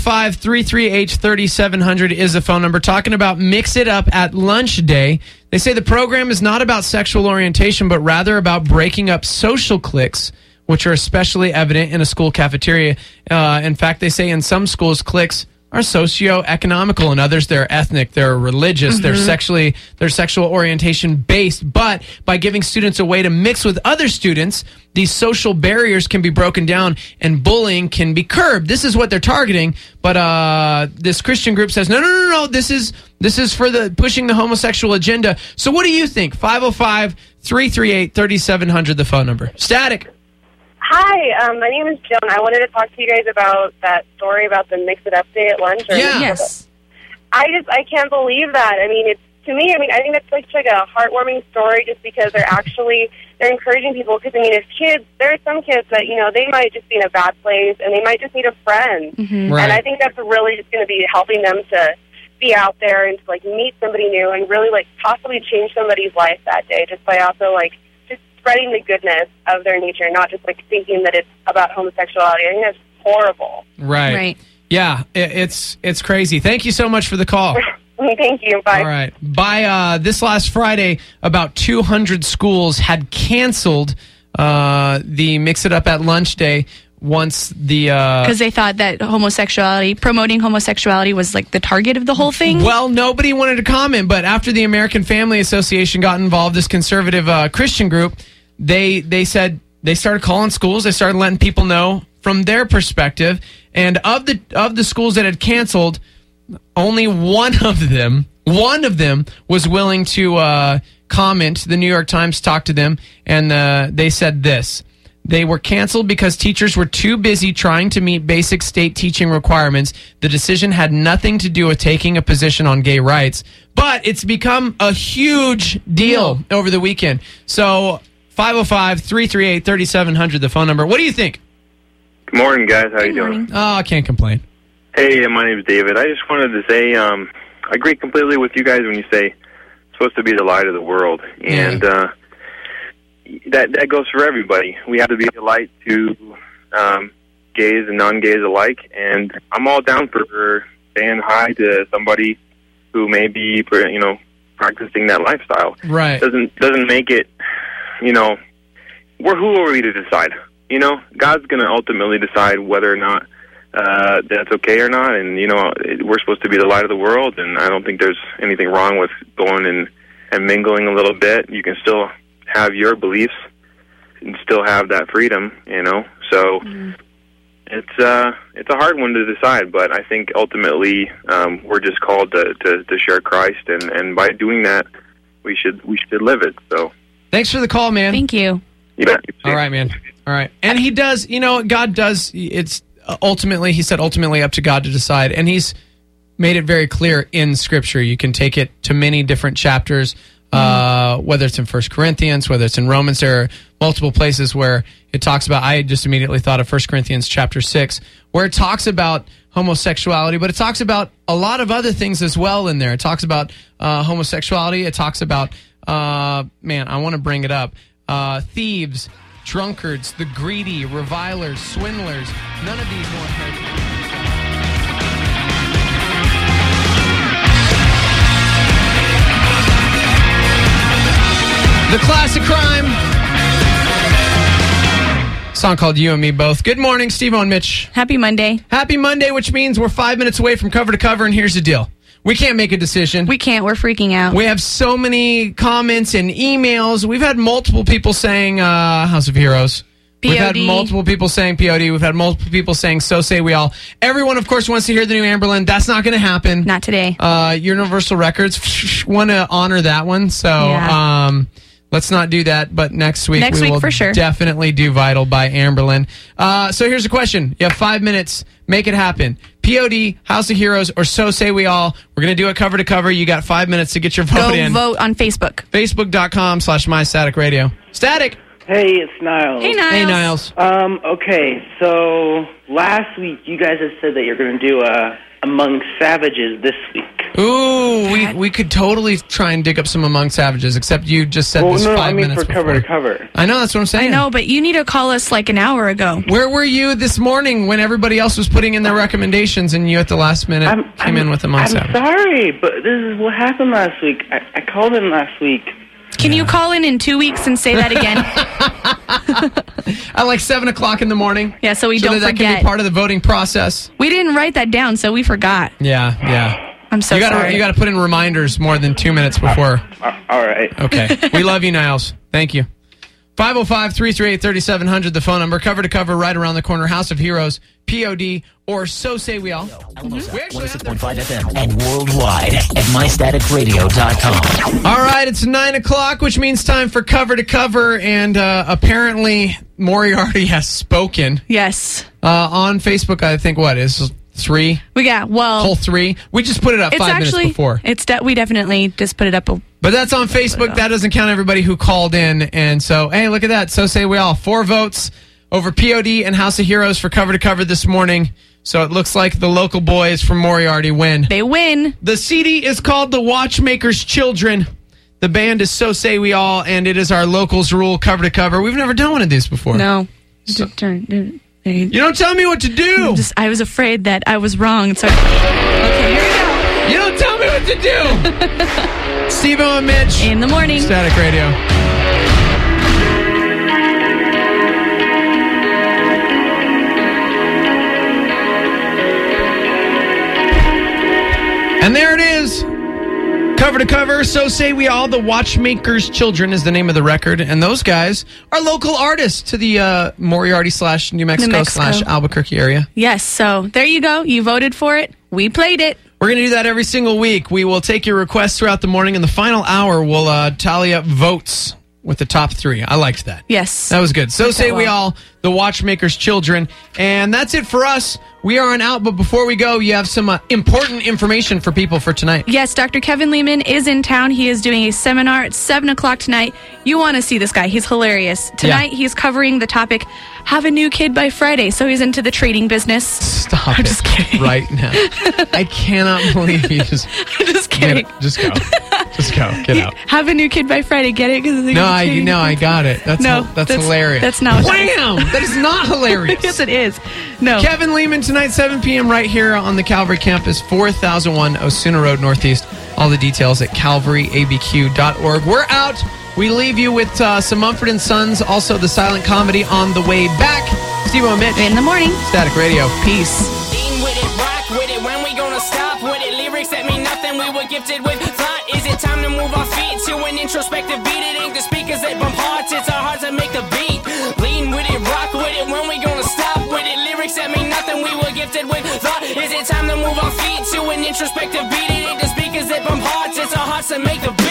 505-338-3700 is the phone number. Talking about Mix It Up at Lunch Day. They say the program is not about sexual orientation, but rather about breaking up social cliques, which are especially evident in a school cafeteria. In fact, they say in some schools, cliques are socio-economical, and others they're ethnic, they're religious, they're sexual orientation based. But by giving students a way to mix with other students, these social barriers can be broken down and bullying can be curbed. This is what they're targeting. But this Christian group says, no, this is for the pushing the homosexual agenda. So what do you think? 505-338-3700, the phone number. Static. Hi, my name is Joan. I wanted to talk to you guys about that story about the Mix It Up Day at lunch. Yes. I can't believe that. I mean, I think that's like a heartwarming story just because they're encouraging people. Because, as kids, there are some kids that, they might just be in a bad place and they might just need a friend. Mm-hmm. Right. And I think that's really just going to be helping them to be out there and to, meet somebody new and really, possibly change somebody's life that day just by also, just spreading the goodness of their nature, not just, thinking that it's about homosexuality. I think that's horrible. Right. Yeah, it's crazy. Thank you so much for the call. Thank you. Bye. All right. By this last Friday, about 200 schools had canceled the Mix It Up at Lunch Day once the... Because they thought that promoting homosexuality was the target of the whole thing? Well, nobody wanted to comment, but after the American Family Association got involved, this conservative Christian group, they said they started calling schools, they started letting people know from their perspective, and of the schools that had canceled, only one of them was willing to comment. The New York Times talked to them, and they said this. They were canceled because teachers were too busy trying to meet basic state teaching requirements. The decision had nothing to do with taking a position on gay rights, but it's become a huge deal over the weekend. So 505-338-3700, the phone number. What do you think? Good morning, guys. How you doing? Oh, I can't complain. Hey, my name is David. I just wanted to say I agree completely with you guys when you say it's supposed to be the light of the world. And that goes for everybody. We have to be a light to gays and non-gays alike. And I'm all down for saying hi to somebody who may be, practicing that lifestyle. Right. Doesn't make it, who are we to decide? God's going to ultimately decide whether or not that's okay or not, and we're supposed to be the light of the world, and I don't think there's anything wrong with going and mingling a little bit. You can still have your beliefs and still have that freedom, so it's a hard one to decide, but I think ultimately we're just called to share Christ, and by doing that we should live it. So thanks for the call, man. Thank you. You bet. All right, man. All right. And he does, God does, it's ultimately, he said ultimately up to God to decide. And he's made it very clear in Scripture. You can take it to many different chapters, whether it's in 1 Corinthians, whether it's in Romans. There are multiple places where it talks about, I just immediately thought of 1 Corinthians chapter 6, where it talks about homosexuality, but it talks about a lot of other things as well in there. It talks about homosexuality. It talks about, I want to bring it up. Thieves, drunkards, the greedy, revilers, swindlers. None of these will inherit. The classic crime. Song called You and Me Both. Good morning, Steve-O and Mitch. Happy Monday. Happy Monday, which means we're 5 minutes away from cover to cover, and here's the deal. We can't make a decision. We can't. We're freaking out. We have so many comments and emails. We've had multiple people saying House of Heroes. POD. We've had multiple people saying POD. We've had multiple people saying So Say We All. Everyone, of course, wants to hear the new Amberlynn. That's not going to happen. Not today. Universal Records want to honor that one. So let's not do that. But next week we will for sure. definitely do Vital by Amberlynn. So here's the question. You have 5 minutes. Make it happen. POD, House of Heroes, or So Say We All. We're going to do it cover to cover. You got 5 minutes to get your vote in. Go vote on Facebook. Facebook.com/MyStaticRadio. Static. Hey, it's Niles. Hey, Niles. Hey, Niles. Okay, so last week you guys had said that you're going to do Among Savages this week. Ooh, we could totally try and dig up some Among Savages, except you just said this 5 minutes for cover to cover. I know, that's what I'm saying. I know, but you need to call us like an hour ago. Where were you this morning when everybody else was putting in their recommendations and you at the last minute came in with Among Savages? I'm sorry, but this is what happened last week. I called in last week. Can you call in 2 weeks and say that again? At like 7 o'clock in the morning? Yeah, so we don't forget. That can be part of the voting process. We didn't write that down, so we forgot. Yeah. I'm so sorry. You got to put in reminders more than 2 minutes before. All right. Okay. We love you, Niles. Thank you. 505-338-3700, the phone number. Cover to cover, right around the corner. House of Heroes, POD, or So Say We All. 106.5 FM and worldwide at MyStaticRadio.com. All right, it's 9 o'clock, which means time for cover to cover, and apparently Moriarty has spoken. Yes. On Facebook, I think, what is 3? Whole 3. We just put it up 5 minutes before. We definitely just put it up. But that's on Facebook. That doesn't count everybody who called in. And so, hey, look at that. So say we all. 4 votes over POD and House of Heroes for cover to cover this morning. So it looks like the local boys from Moriarty win. They win. The CD is called The Watchmaker's Children. The band is So Say We All, and it is our locals rule cover to cover. We've never done one of these before. No. You don't tell me what to do. I was afraid that I was wrong. So, okay, here we go. You don't tell me what to do. Steve-O and Mitch. In the morning. Static Radio. And there it is. Cover to cover, So Say We All. The Watchmaker's Children is the name of the record. And those guys are local artists to the Moriarty / New Mexico / Albuquerque area. Yes, so there you go. You voted for it. We played it. We're going to do that every single week. We will take your requests throughout the morning. In the final hour, we'll tally up votes with the top 3. I liked that. Yes. That was good. So Say We All, The Watchmaker's Children. And that's it for us. We are on out, but before we go, you have some important information for people for tonight. Yes, Dr. Kevin Lehman is in town. He is doing a seminar at 7 o'clock tonight. You want to see this guy. He's hilarious. Tonight, He's covering the topic, have a new kid by Friday. So he's into the trading business. Stop I'm just kidding. Right now. I cannot believe you just... I'm just kidding. Just go. Just go. Get out. Have a new kid by Friday. Get it? I got it. That's hilarious. That's not what Wham! That is not hilarious. Yes, it is. No. Kevin Lehman tonight, 7 p.m. right here on the Calvary campus, 4001 Osuna Road Northeast. All the details at calvaryabq.org. We're out. We leave you with some Mumford & Sons, also the silent comedy on the way back. Steve-O and Mitch. In the morning. Static Radio. Peace. With it, rock with it, when we gonna stop with it? Lyrics that mean nothing, we were gifted with thought. Is it time to move our feet to an introspective beat? It ain't the speakers that bump hearts, it's our hearts that make the beat. Lean with it, rock with it, when we gonna stop with it? Lyrics that mean nothing, we were gifted with thought. Is it time to move our feet to an introspective beat? It ain't the speakers that bump hearts, it's our hearts that make the beat.